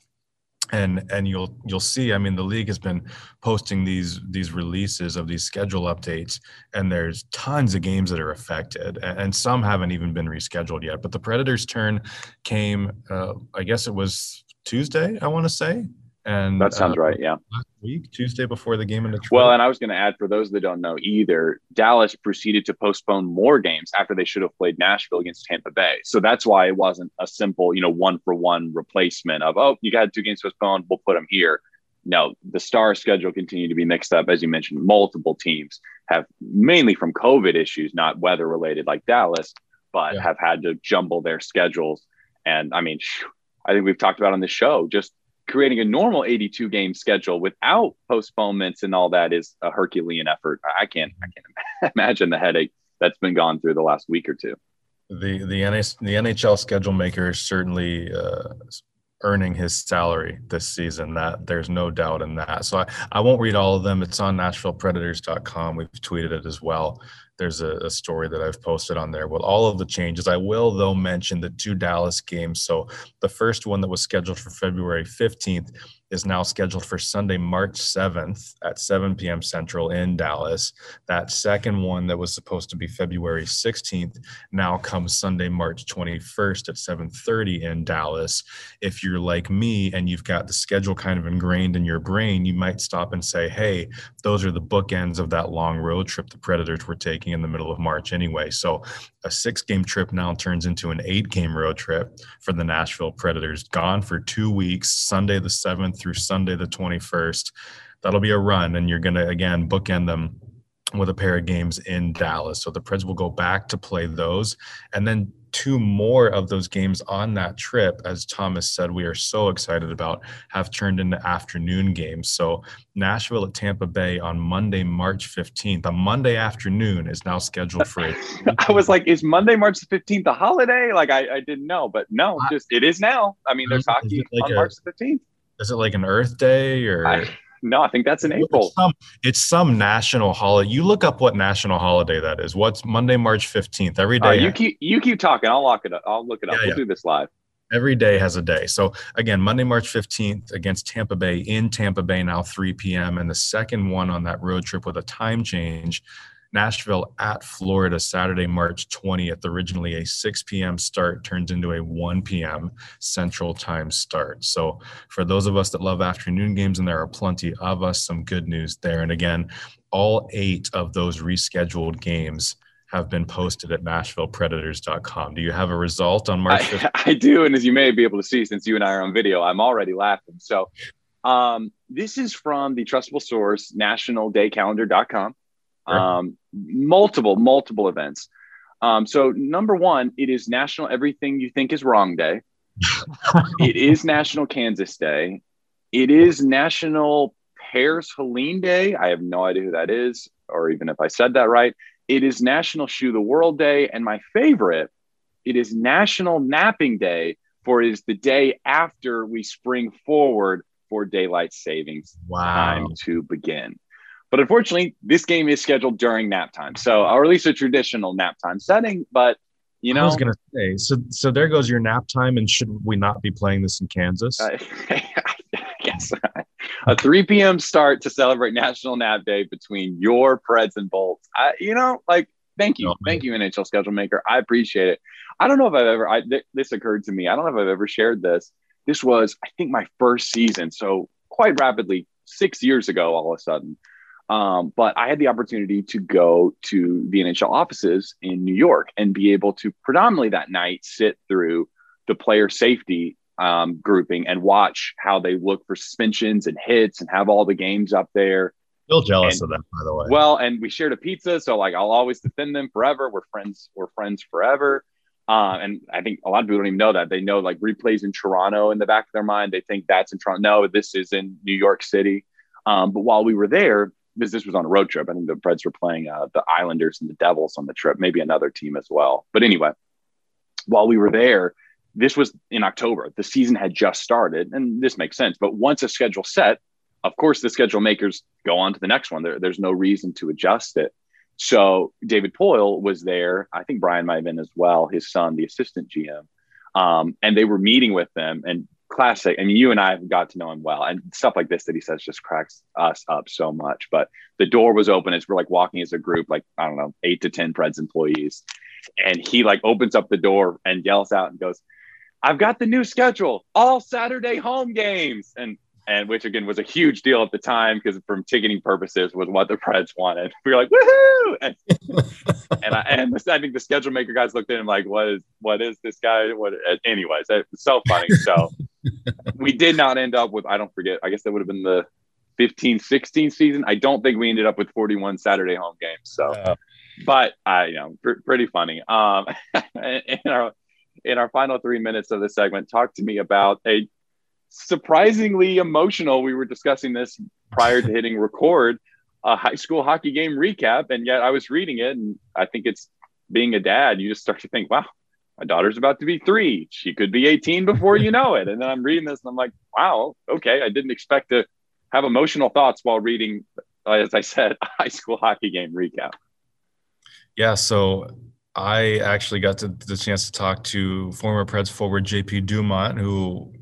And and you'll you'll see, I mean, the league has been posting these these releases of these schedule updates, and there's tons of games that are affected, and, and some haven't even been rescheduled yet. But the Predators' turn came, uh, I guess it was Tuesday, I want to say. And that sounds uh, right, yeah. Last week, Tuesday before the game in Detroit. Well, and I was going to add, for those that don't know either, Dallas proceeded to postpone more games after they should have played Nashville against Tampa Bay. So that's why it wasn't a simple, you know, one for one replacement of, oh, you got two games postponed, we'll put them here. No, the Star schedule continued to be mixed up. As you mentioned, multiple teams have, mainly from COVID issues, not weather related like Dallas, but yeah. have had to jumble their schedules. And I mean, I think we've talked about on the show, just creating a normal eighty-two game schedule without postponements and all that is a Herculean effort. I can't, I can't imagine the headache that's been gone through the last week or two. The the N H, the N H L schedule maker is certainly uh, earning his salary this season. That there's no doubt in that. So I, I won't read all of them. It's on nashville predators dot com. We've tweeted it as well. There's a, a story that I've posted on there with all of the changes. I will, though, mention the two Dallas games. So the first one that was scheduled for February fifteenth is now scheduled for Sunday, March seventh at seven p.m. Central in Dallas. That second one that was supposed to be February sixteenth now comes Sunday, March twenty-first at seven thirty in Dallas. If you're like me and you've got the schedule kind of ingrained in your brain, you might stop and say, hey, those are the bookends of that long road trip the Predators were taking in the middle of March anyway. So a six-game trip now turns into an eight-game road trip for the Nashville Predators. Gone for two weeks, Sunday the seventh through Sunday the twenty-first. That'll be a run, and you're going to, again, bookend them with a pair of games in Dallas. So the Preds will go back to play those. And then two more of those games on that trip, as Thomas said, we are so excited about, have turned into afternoon games. So Nashville at Tampa Bay on Monday, March fifteenth. A Monday afternoon is now scheduled for it. I was like, is Monday, March fifteenth a holiday? Like, I, I didn't know, but no, just it is now. I mean, there's hockey like on a, March fifteenth. Is it like an Earth Day or? I, no, I think that's in April. It's some, it's some national holiday. You look up what national holiday that is. What's Monday, March fifteenth? Every day. Uh, you keep you keep talking. I'll lock it up. I'll look it up. Yeah, we'll yeah. do this live. Every day has a day. So again, Monday, March fifteenth against Tampa Bay in Tampa Bay now three p.m. And the second one on that road trip with a time change, Nashville at Florida, Saturday, March twentieth, originally a six p.m. start turns into a one p.m. Central Time start. So for those of us that love afternoon games, and there are plenty of us, some good news there. And again, all eight of those rescheduled games have been posted at Nashville Predators dot com. Do you have a result on March fifteenth? I, I do, and as you may be able to see, since you and I are on video, I'm already laughing. So um, this is from the trustable source, national day calendar dot com. Um, multiple, multiple events. Um, so number one, it is National Everything You Think Is Wrong Day. It is National Kansas Day. It is National Pears Helene Day. I have no idea who that is, or even if I said that right. It is National Shoe the World Day. And my favorite, it is National Napping Day, for it is the day after we spring forward for daylight savings Wow. time to begin. But unfortunately, this game is scheduled during nap time. So, or at least a traditional nap time setting. But, you know. I was going to say, so so there goes your nap time. And should we not be playing this in Kansas? I, I guess a three p.m. start to celebrate National Nap Day between your Preds and Bolts. I, you know, like, thank you. No, thank you, N H L schedule maker. I appreciate it. I don't know if I've ever, I, th- this occurred to me. I don't know if I've ever shared this. This was, I think, my first season. So quite rapidly, six years ago, all of a sudden. Um, but I had the opportunity to go to the N H L offices in New York and be able to predominantly that night sit through the player safety um, grouping and watch how they look for suspensions and hits and have all the games up there. Still jealous and, of that, by the way. Well, and we shared a pizza, so like I'll always defend them forever. We're friends. We're friends forever. Uh, and I think a lot of people don't even know that. They know like replays in Toronto in the back of their mind. They think that's in Toronto. No, this is in New York City. Um, but while we were there, because this was on a road trip, I think the Preds were playing uh, the Islanders and the Devils on the trip, maybe another team as well. But anyway, while we were there, this was in October. The season had just started, and this makes sense. But once a schedule set, of course, the schedule makers go on to the next one. There, there's no reason to adjust it. So David Poyle was there. I think Brian might have been as well, his son, the assistant G M. Um, and they were meeting with them, and classic. I mean, you and I have got to know him well, and stuff like this that he says just cracks us up so much. But the door was open as we're like walking as a group, like, I don't know, eight to ten Preds employees. And he like opens up the door and yells out and goes, "I've got the new schedule, all Saturday home games." And, and which again was a huge deal at the time, because from ticketing purposes was what the Preds wanted. We were like, woohoo! And, and, I, and I think the schedule maker guys looked at him like, what is, what is this guy? What? Anyways, it's so funny. So we did not end up with, I don't forget, I guess that would have been the fifteen sixteen season. I don't think we ended up with forty-one Saturday home games. So, uh, but I, you know, pr- pretty funny. Um, in our, in our final three minutes of the segment, talk to me about a surprisingly emotional, we were discussing this prior to hitting record, a high school hockey game recap. And yet I was reading it, and I think it's, being a dad, you just start to think, wow, my daughter's about to be three. She could be eighteen before you know it. And then I'm reading this and I'm like, wow, okay. I didn't expect to have emotional thoughts while reading, uh, as I said, a high school hockey game recap. Yeah, so I actually got to, the chance to talk to former Preds forward J P Dumont, who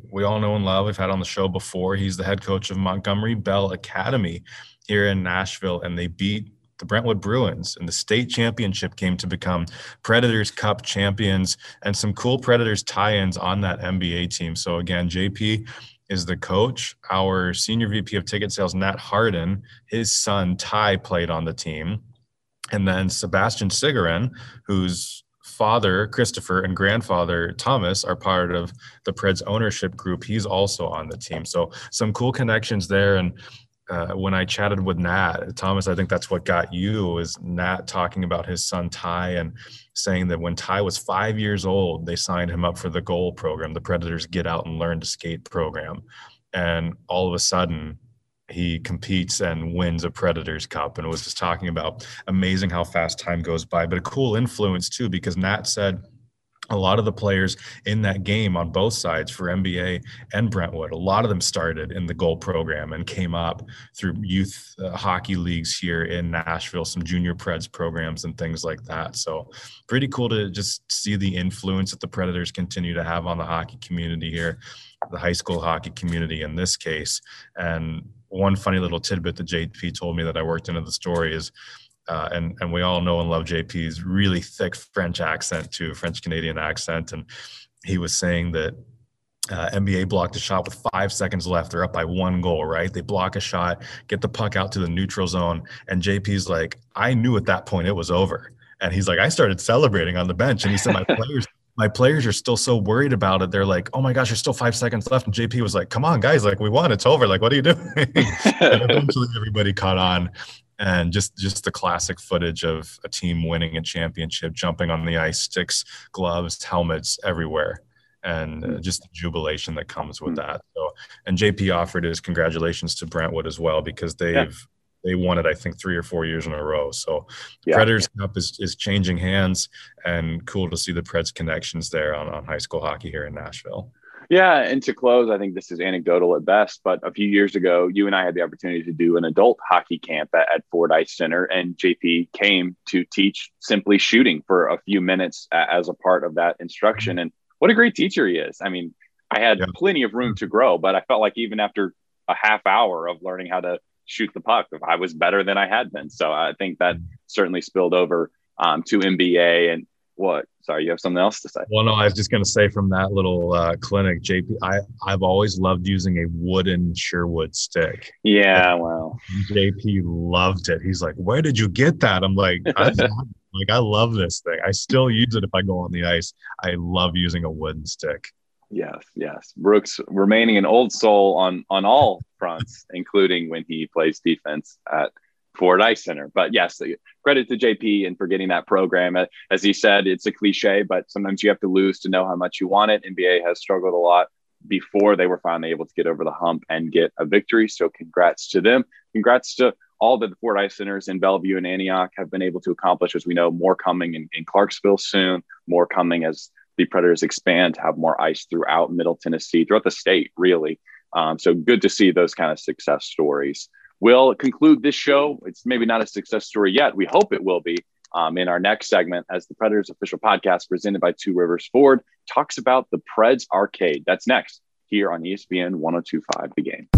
we all know and love. We've had on the show before. He's the head coach of Montgomery Bell Academy here in Nashville, and they beat the Brentwood Bruins in the state championship game to become Predators Cup champions, and some cool Predators tie-ins on that N B A team. So again, J P is the coach. Our senior V P of ticket sales, Nat Harden, his son Ty played on the team. And then Sebastian Sigarin, whose father, Christopher, and grandfather, Thomas, are part of the Preds ownership group. He's also on the team. So some cool connections there. And Uh, when I chatted with Nat, Thomas, I think that's what got you, is Nat talking about his son Ty and saying that when Ty was five years old, they signed him up for the goal program, the Predators Get Out and Learn to Skate program. And all of a sudden, he competes and wins a Predators Cup, and was just talking about amazing how fast time goes by, but a cool influence too, because Nat said a lot of the players in that game on both sides for N B A and Brentwood, a lot of them started in the goal program and came up through youth uh, hockey leagues here in Nashville, some junior Preds programs and things like that. So pretty cool to just see the influence that the Predators continue to have on the hockey community here, the high school hockey community in this case. And one funny little tidbit that J P told me that I worked into the story is, Uh, and, and we all know and love J P's really thick French accent too, French-Canadian accent. And he was saying that uh, N B A blocked a shot with five seconds left. They're up by one goal, right? They block a shot, get the puck out to the neutral zone. And J P's like, I knew at that point it was over. And he's like, I started celebrating on the bench. And he said, my players my players are still so worried about it. They're like, oh my gosh, there's still five seconds left. And J P was like, come on, guys, like we won, it's over. Like, what are you doing? And eventually everybody caught on. And just, just the classic footage of a team winning a championship, jumping on the ice, sticks, gloves, helmets everywhere, and uh, just the jubilation that comes with that. So, and J P offered his congratulations to Brentwood as well, because they've yeah. they won it, I think, three or four years in a row. So, yeah. Predators Cup is is changing hands, and cool to see the Preds connections there on, on high school hockey here in Nashville. Yeah, and to close, I think this is anecdotal at best, but a few years ago, you and I had the opportunity to do an adult hockey camp at, at Ford Ice Center, and J P came to teach simply shooting for a few minutes uh, as a part of that instruction. And what a great teacher he is. I mean, I had yeah. plenty of room to grow, but I felt like even after a half hour of learning how to shoot the puck, I was better than I had been. So I think that certainly spilled over um, to N B A. And what? Sorry, you have something else to say? Well, no, I was just going to say from that little uh, clinic, J P, I, I've always loved using a wooden Sherwood stick. Yeah, like, well. J P loved it. He's like, where did you get that? I'm like, I, like, I love this thing. I still use it if I go on the ice. I love using a wooden stick. Yes, yes. Brooks remaining an old soul on, on all fronts, including when he plays defense at Ford Ice Center. But yes, credit to J P and for getting that program. As he said, it's a cliche, but sometimes you have to lose to know how much you want it. N B A has struggled a lot before they were finally able to get over the hump and get a victory. So congrats to them. Congrats to all that the Ford Ice Centers in Bellevue and Antioch have been able to accomplish. As we know, more coming in, in Clarksville soon, more coming as the Predators expand to have more ice throughout Middle Tennessee, throughout the state, really. Um, so good to see those kind of success stories. We'll conclude this show. It's maybe not a success story yet. We hope it will be um, in our next segment, as the Predators official podcast presented by Two Rivers Ford talks about the Preds Arcade. That's next here on E S P N one oh two point five The Game.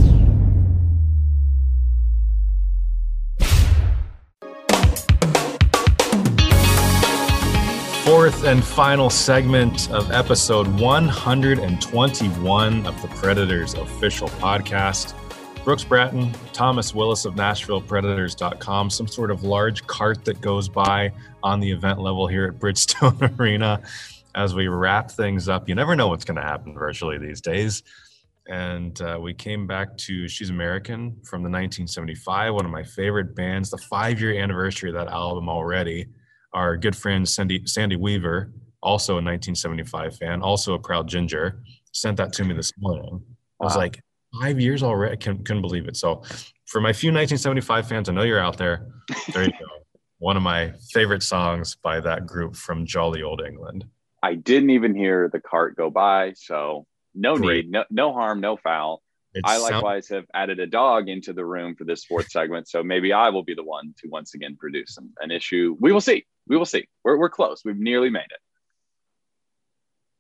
Fourth and final segment of episode one hundred twenty-one of the Predators official podcast. Brooks Bratton, Thomas Willis of Nashville Predators dot com, some sort of large cart that goes by on the event level here at Bridgestone Arena as we wrap things up. You never know what's going to happen virtually these days. And uh, we came back to She's American from the nineteen seventy-five, one of my favorite bands, the five-year anniversary of that album already. Our good friend Sandy, Sandy Weaver, also a nineteen seventy-five fan, also a proud Ginger, sent that to me this morning. I was wow. like, Five years already. I couldn't, couldn't believe it. So for my few nineteen seventy-five fans, I know you're out there. There you go. One of my favorite songs by that group from jolly old England. I didn't even hear the cart go by. So no Great. need, no, no harm, no foul. It I sound- likewise have added a dog into the room for this fourth segment. So maybe I will be the one to once again produce an, an issue. We will see. We will see. We're, we're close. We've nearly made it.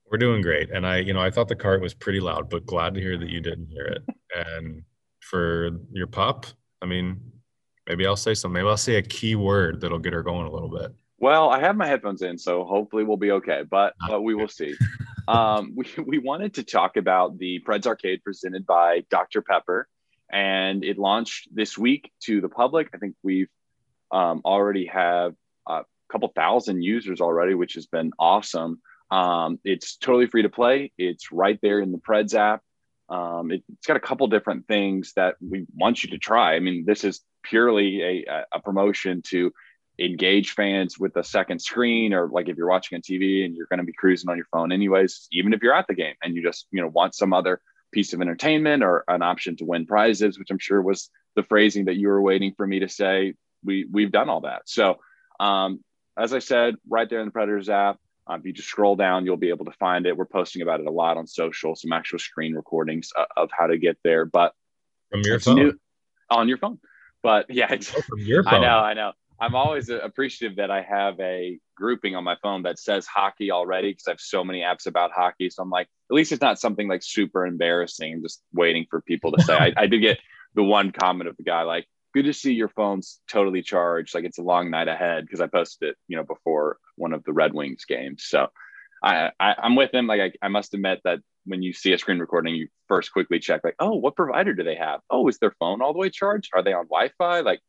We're doing great. And I, you know, I thought the cart was pretty loud, but glad to hear that you didn't hear it. And for your pup, I mean, maybe I'll say something. Maybe I'll say a key word that'll get her going a little bit. Well, I have my headphones in, so hopefully we'll be okay, but, but we will see. Um, we, we wanted to talk about the Preds Arcade presented by Doctor Pepper, and it launched this week to the public. I think we've um, already have a couple thousand users already, which has been awesome. Um, it's totally free to play. It's right there in the Preds app. Um, it, it's got a couple different things that we want you to try. I mean, this is purely a, a promotion to engage fans with a second screen, or like if you're watching on T V and you're going to be cruising on your phone anyways, even if you're at the game and you just, you know, want some other piece of entertainment or an option to win prizes, which I'm sure was the phrasing that you were waiting for me to say. We, we've done all that. So um, as I said, right there in the Predators app, um, if you just scroll down, you'll be able to find it. We're posting about it a lot on social, some actual screen recordings of, of how to get there, but from your phone, new, on your phone. But yeah, it's, oh, from your phone. I know, I know. I'm always appreciative that I have a grouping on my phone that says hockey already, because I have so many apps about hockey. So I'm like, at least it's not something like super embarrassing. I'm just waiting for people to say. I, I did get the one comment of the guy like, good to see your phone's totally charged. Like it's a long night ahead, because I posted it, you know, before one of the Red Wings games. So I, I I'm with him. Like I, I must admit that when you see a screen recording, you first quickly check like, oh, what provider do they have? Oh, is their phone all the way charged? Are they on Wi-Fi? Like,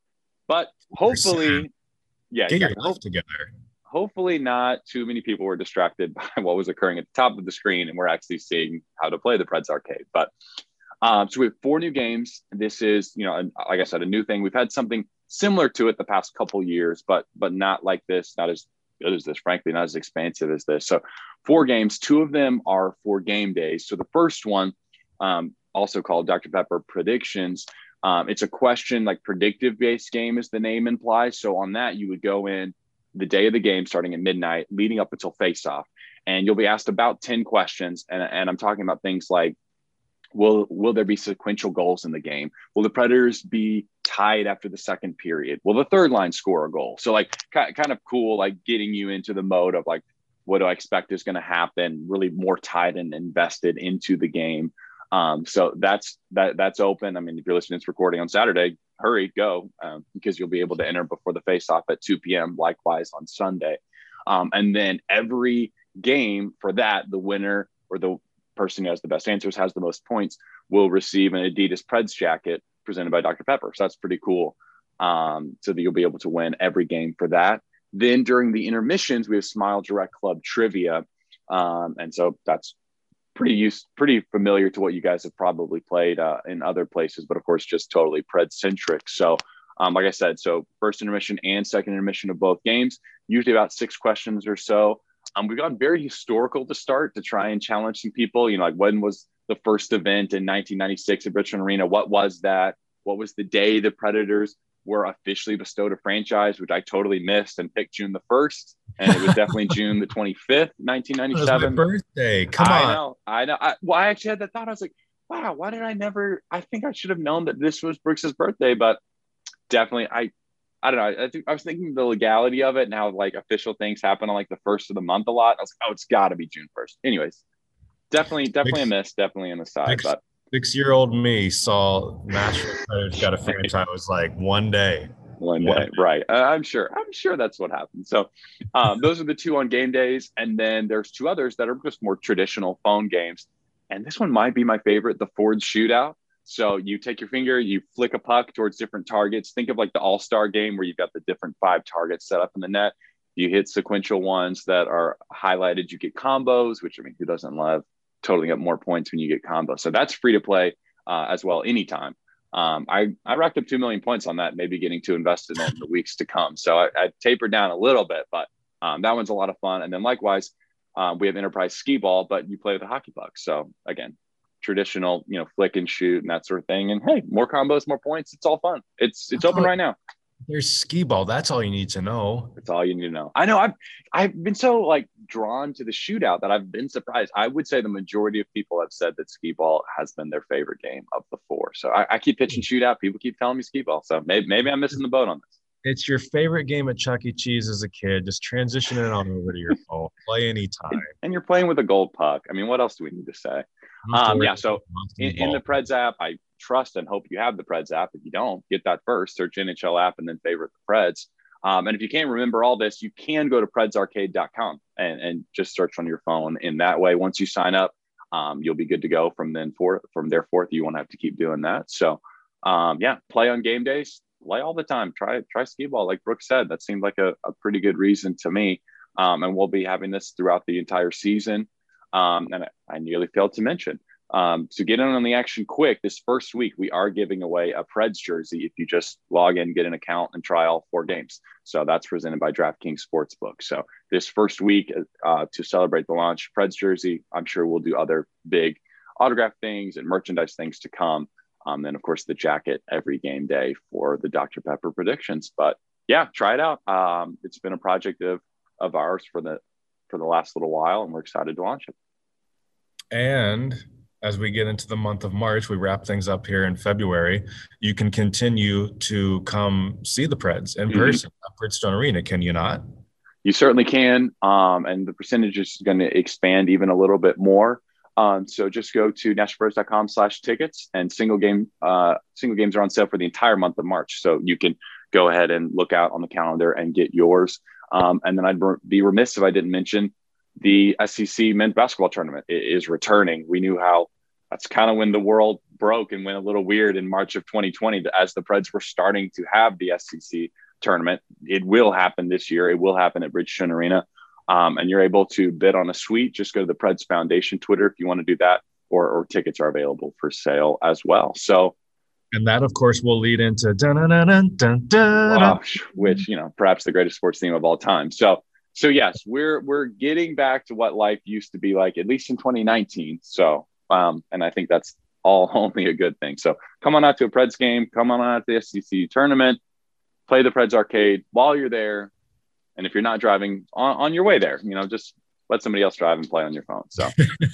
but hopefully, yeah, get your exactly. life together. Hopefully not too many people were distracted by what was occurring at the top of the screen, and we're actually seeing how to play the Preds Arcade. But um, so we have four new games. This is, you know, like I said, a new thing. We've had something similar to it the past couple years, but but not like this, not as good as this, frankly, not as expansive as this. So four games, two of them are for game days. So the first one, um, also called Doctor Pepper Predictions, Um, it's a question like predictive based game, as the name implies. So on that, you would go in the day of the game starting at midnight, leading up until face off. And you'll be asked about ten questions. And, and I'm talking about things like, will, will there be sequential goals in the game? Will the Predators be tied after the second period? Will the third line score a goal? So like kind of cool, like getting you into the mode of like, what do I expect is going to happen? Really more tied and invested into the game. Um, so that's, that that's open. I mean, if you're listening to this recording on Saturday, hurry, go, um, because you'll be able to enter before the face-off at two p.m. Likewise on Sunday. Um, and then every game for that, the winner or the person who has the best answers, has the most points, will receive an Adidas Preds jacket presented by Doctor Pepper. So that's pretty cool. Um, so that you'll be able to win every game for that. Then during the intermissions, we have Smile Direct Club trivia. Um, and so that's pretty used, pretty familiar to what you guys have probably played uh, in other places, but of course, just totally Pred centric. So, um, like I said, so first intermission and second intermission of both games, usually about six questions or so. Um, we've gone very historical to start to try and challenge some people. You know, like when was the first event in nineteen ninety-six at Richmond Arena? What was that? What was the day the Predators were officially bestowed a franchise, which I totally missed and picked June the first. And it was definitely June the twenty-fifth, nineteen ninety-seven. My birthday. Come I on. know. I know. I, well, I actually had that thought. I was like, wow, why did I never, I think I should have known that this was Brooks's birthday, but definitely, I, I don't know. I think I was thinking the legality of it and how like official things happen on like the first of the month a lot. I was like, oh, it's gotta be June first. Anyways, definitely, definitely Six, a miss, definitely an aside, six, but six-year-old me saw Nashville Predators got a franchise was like one day. One One day, right? Uh, I'm sure. I'm sure that's what happened. So, um, those are the two on game days, and then there's two others that are just more traditional phone games. And this one might be my favorite: the Ford Shootout. So you take your finger, you flick a puck towards different targets. Think of like the All-Star game where you've got the different five targets set up in the net. You hit sequential ones that are highlighted. You get combos, which I mean, who doesn't love totaling up more points when you get combos? So that's free to play uh, as well anytime. Um, I, I racked up two million points on that, maybe getting too invested in the weeks to come. So I, I tapered down a little bit, but um, that one's a lot of fun. And then likewise, um, we have Enterprise Skee Ball, but you play with a hockey puck. So again, traditional, you know, flick and shoot and that sort of thing. And hey, more combos, more points. It's all fun. It's it's open right now. There's Skee Ball. That's all you need to know. That's all you need to know. I know I've I've been so like drawn to the shootout that I've been surprised. I would say the majority of people have said that Skee Ball has been their favorite game of the four. So I, I keep pitching shootout. People keep telling me Skee Ball. So maybe maybe I'm missing the boat on this. It's your favorite game at Chuck E. Cheese as a kid. Just transition it on over to your phone. Play anytime. And, and you're playing with a gold puck. I mean, what else do we need to say? Um, yeah, so in, in the Preds app, I trust and hope you have the Preds app. If you don't, get that first. Search N H L app and then favorite the Preds. Um, and if you can't remember all this, you can go to preds arcade dot com and, and just search on your phone. In that way, once you sign up, um, you'll be good to go from then forth. From there forth, you won't have to keep doing that. So, um, yeah, play on game days. Play all the time. Try try skee ball, like Brooks said. That seemed like a, a pretty good reason to me. Um, and we'll be having this throughout the entire season. Um, and I, I nearly failed to mention. Um, to get in on the action quick, this first week, we are giving away a Preds jersey if you just log in, get an account, and try all four games. So that's presented by DraftKings Sportsbook. So this first week, uh, to celebrate the launch, Preds jersey, I'm sure we'll do other big autograph things and merchandise things to come. Um, then, of course, the jacket every game day for the Doctor Pepper predictions. But yeah, try it out. Um, it's been a project of of ours for the for the last little while, and we're excited to launch it. And as we get into the month of March, we wrap things up here in February. You can continue to come see the Preds in mm-hmm. person at Bridgestone Arena, can you not? You certainly can. Um, and the percentage is going to expand even a little bit more. Um, so just go to nashville pros dot com slash tickets, and single game uh, single games are on sale for the entire month of March. So you can go ahead and look out on the calendar and get yours. Um, and then I'd be remiss if I didn't mention the S E C men's basketball tournament is returning. We knew how that's kind of when the world broke and went a little weird in March of twenty twenty, as the Preds were starting to have the S E C tournament. It will happen this year. It will happen at Bridgestone Arena. Um, and you're able to bid on a suite. Just go to the Preds Foundation Twitter if you want to do that, or, or tickets are available for sale as well. So, and that, of course, will lead into dun, dun, dun, dun, dun, dun. Wow, which, you know, perhaps the greatest sports theme of all time. So, so yes, we're we're getting back to what life used to be like, at least in twenty nineteen. So, um, and I think that's all only a good thing. So, come on out to a Preds game. Come on out to the S E C tournament. Play the Preds Arcade while you're there. And if you're not driving on, on your way there, you know, just let somebody else drive and play on your phone. So,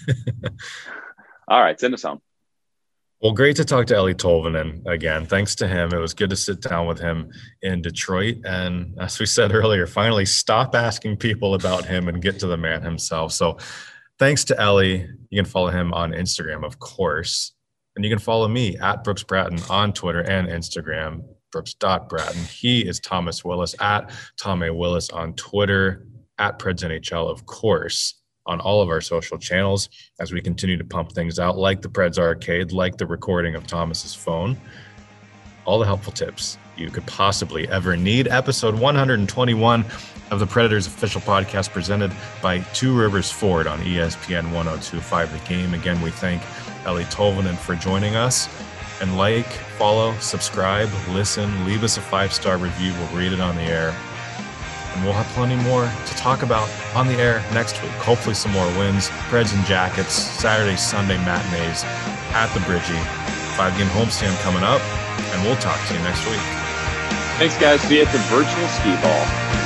all right, send us home. Well, great to talk to Eeli Tolvanen again. Thanks to him. It was good to sit down with him in Detroit. And as we said earlier, finally stop asking people about him and get to the man himself. So thanks to Eeli. You can follow him on Instagram, of course. And you can follow me at Brooks Bratton on Twitter and Instagram. Brooks dot Bratton. He is Thomas Willis at Tom A. Willis on Twitter, at Preds N H L, of course, on all of our social channels as we continue to pump things out, like the Preds Arcade, like the recording of Thomas's phone, all the helpful tips you could possibly ever need. Episode one hundred twenty-one of the Predators official podcast, presented by Two Rivers Ford on E S P N one oh two point five The Game. Again, we thank Eeli Tolvanen for joining us. And like, follow, subscribe, listen, leave us a five-star review. We'll read it on the air. And we'll have plenty more to talk about on the air next week. Hopefully some more wins, Preds and Jackets, Saturday, Sunday matinees at the Bridgie. Five-game homestand coming up, and we'll talk to you next week. Thanks, guys. See you at the virtual skee ball.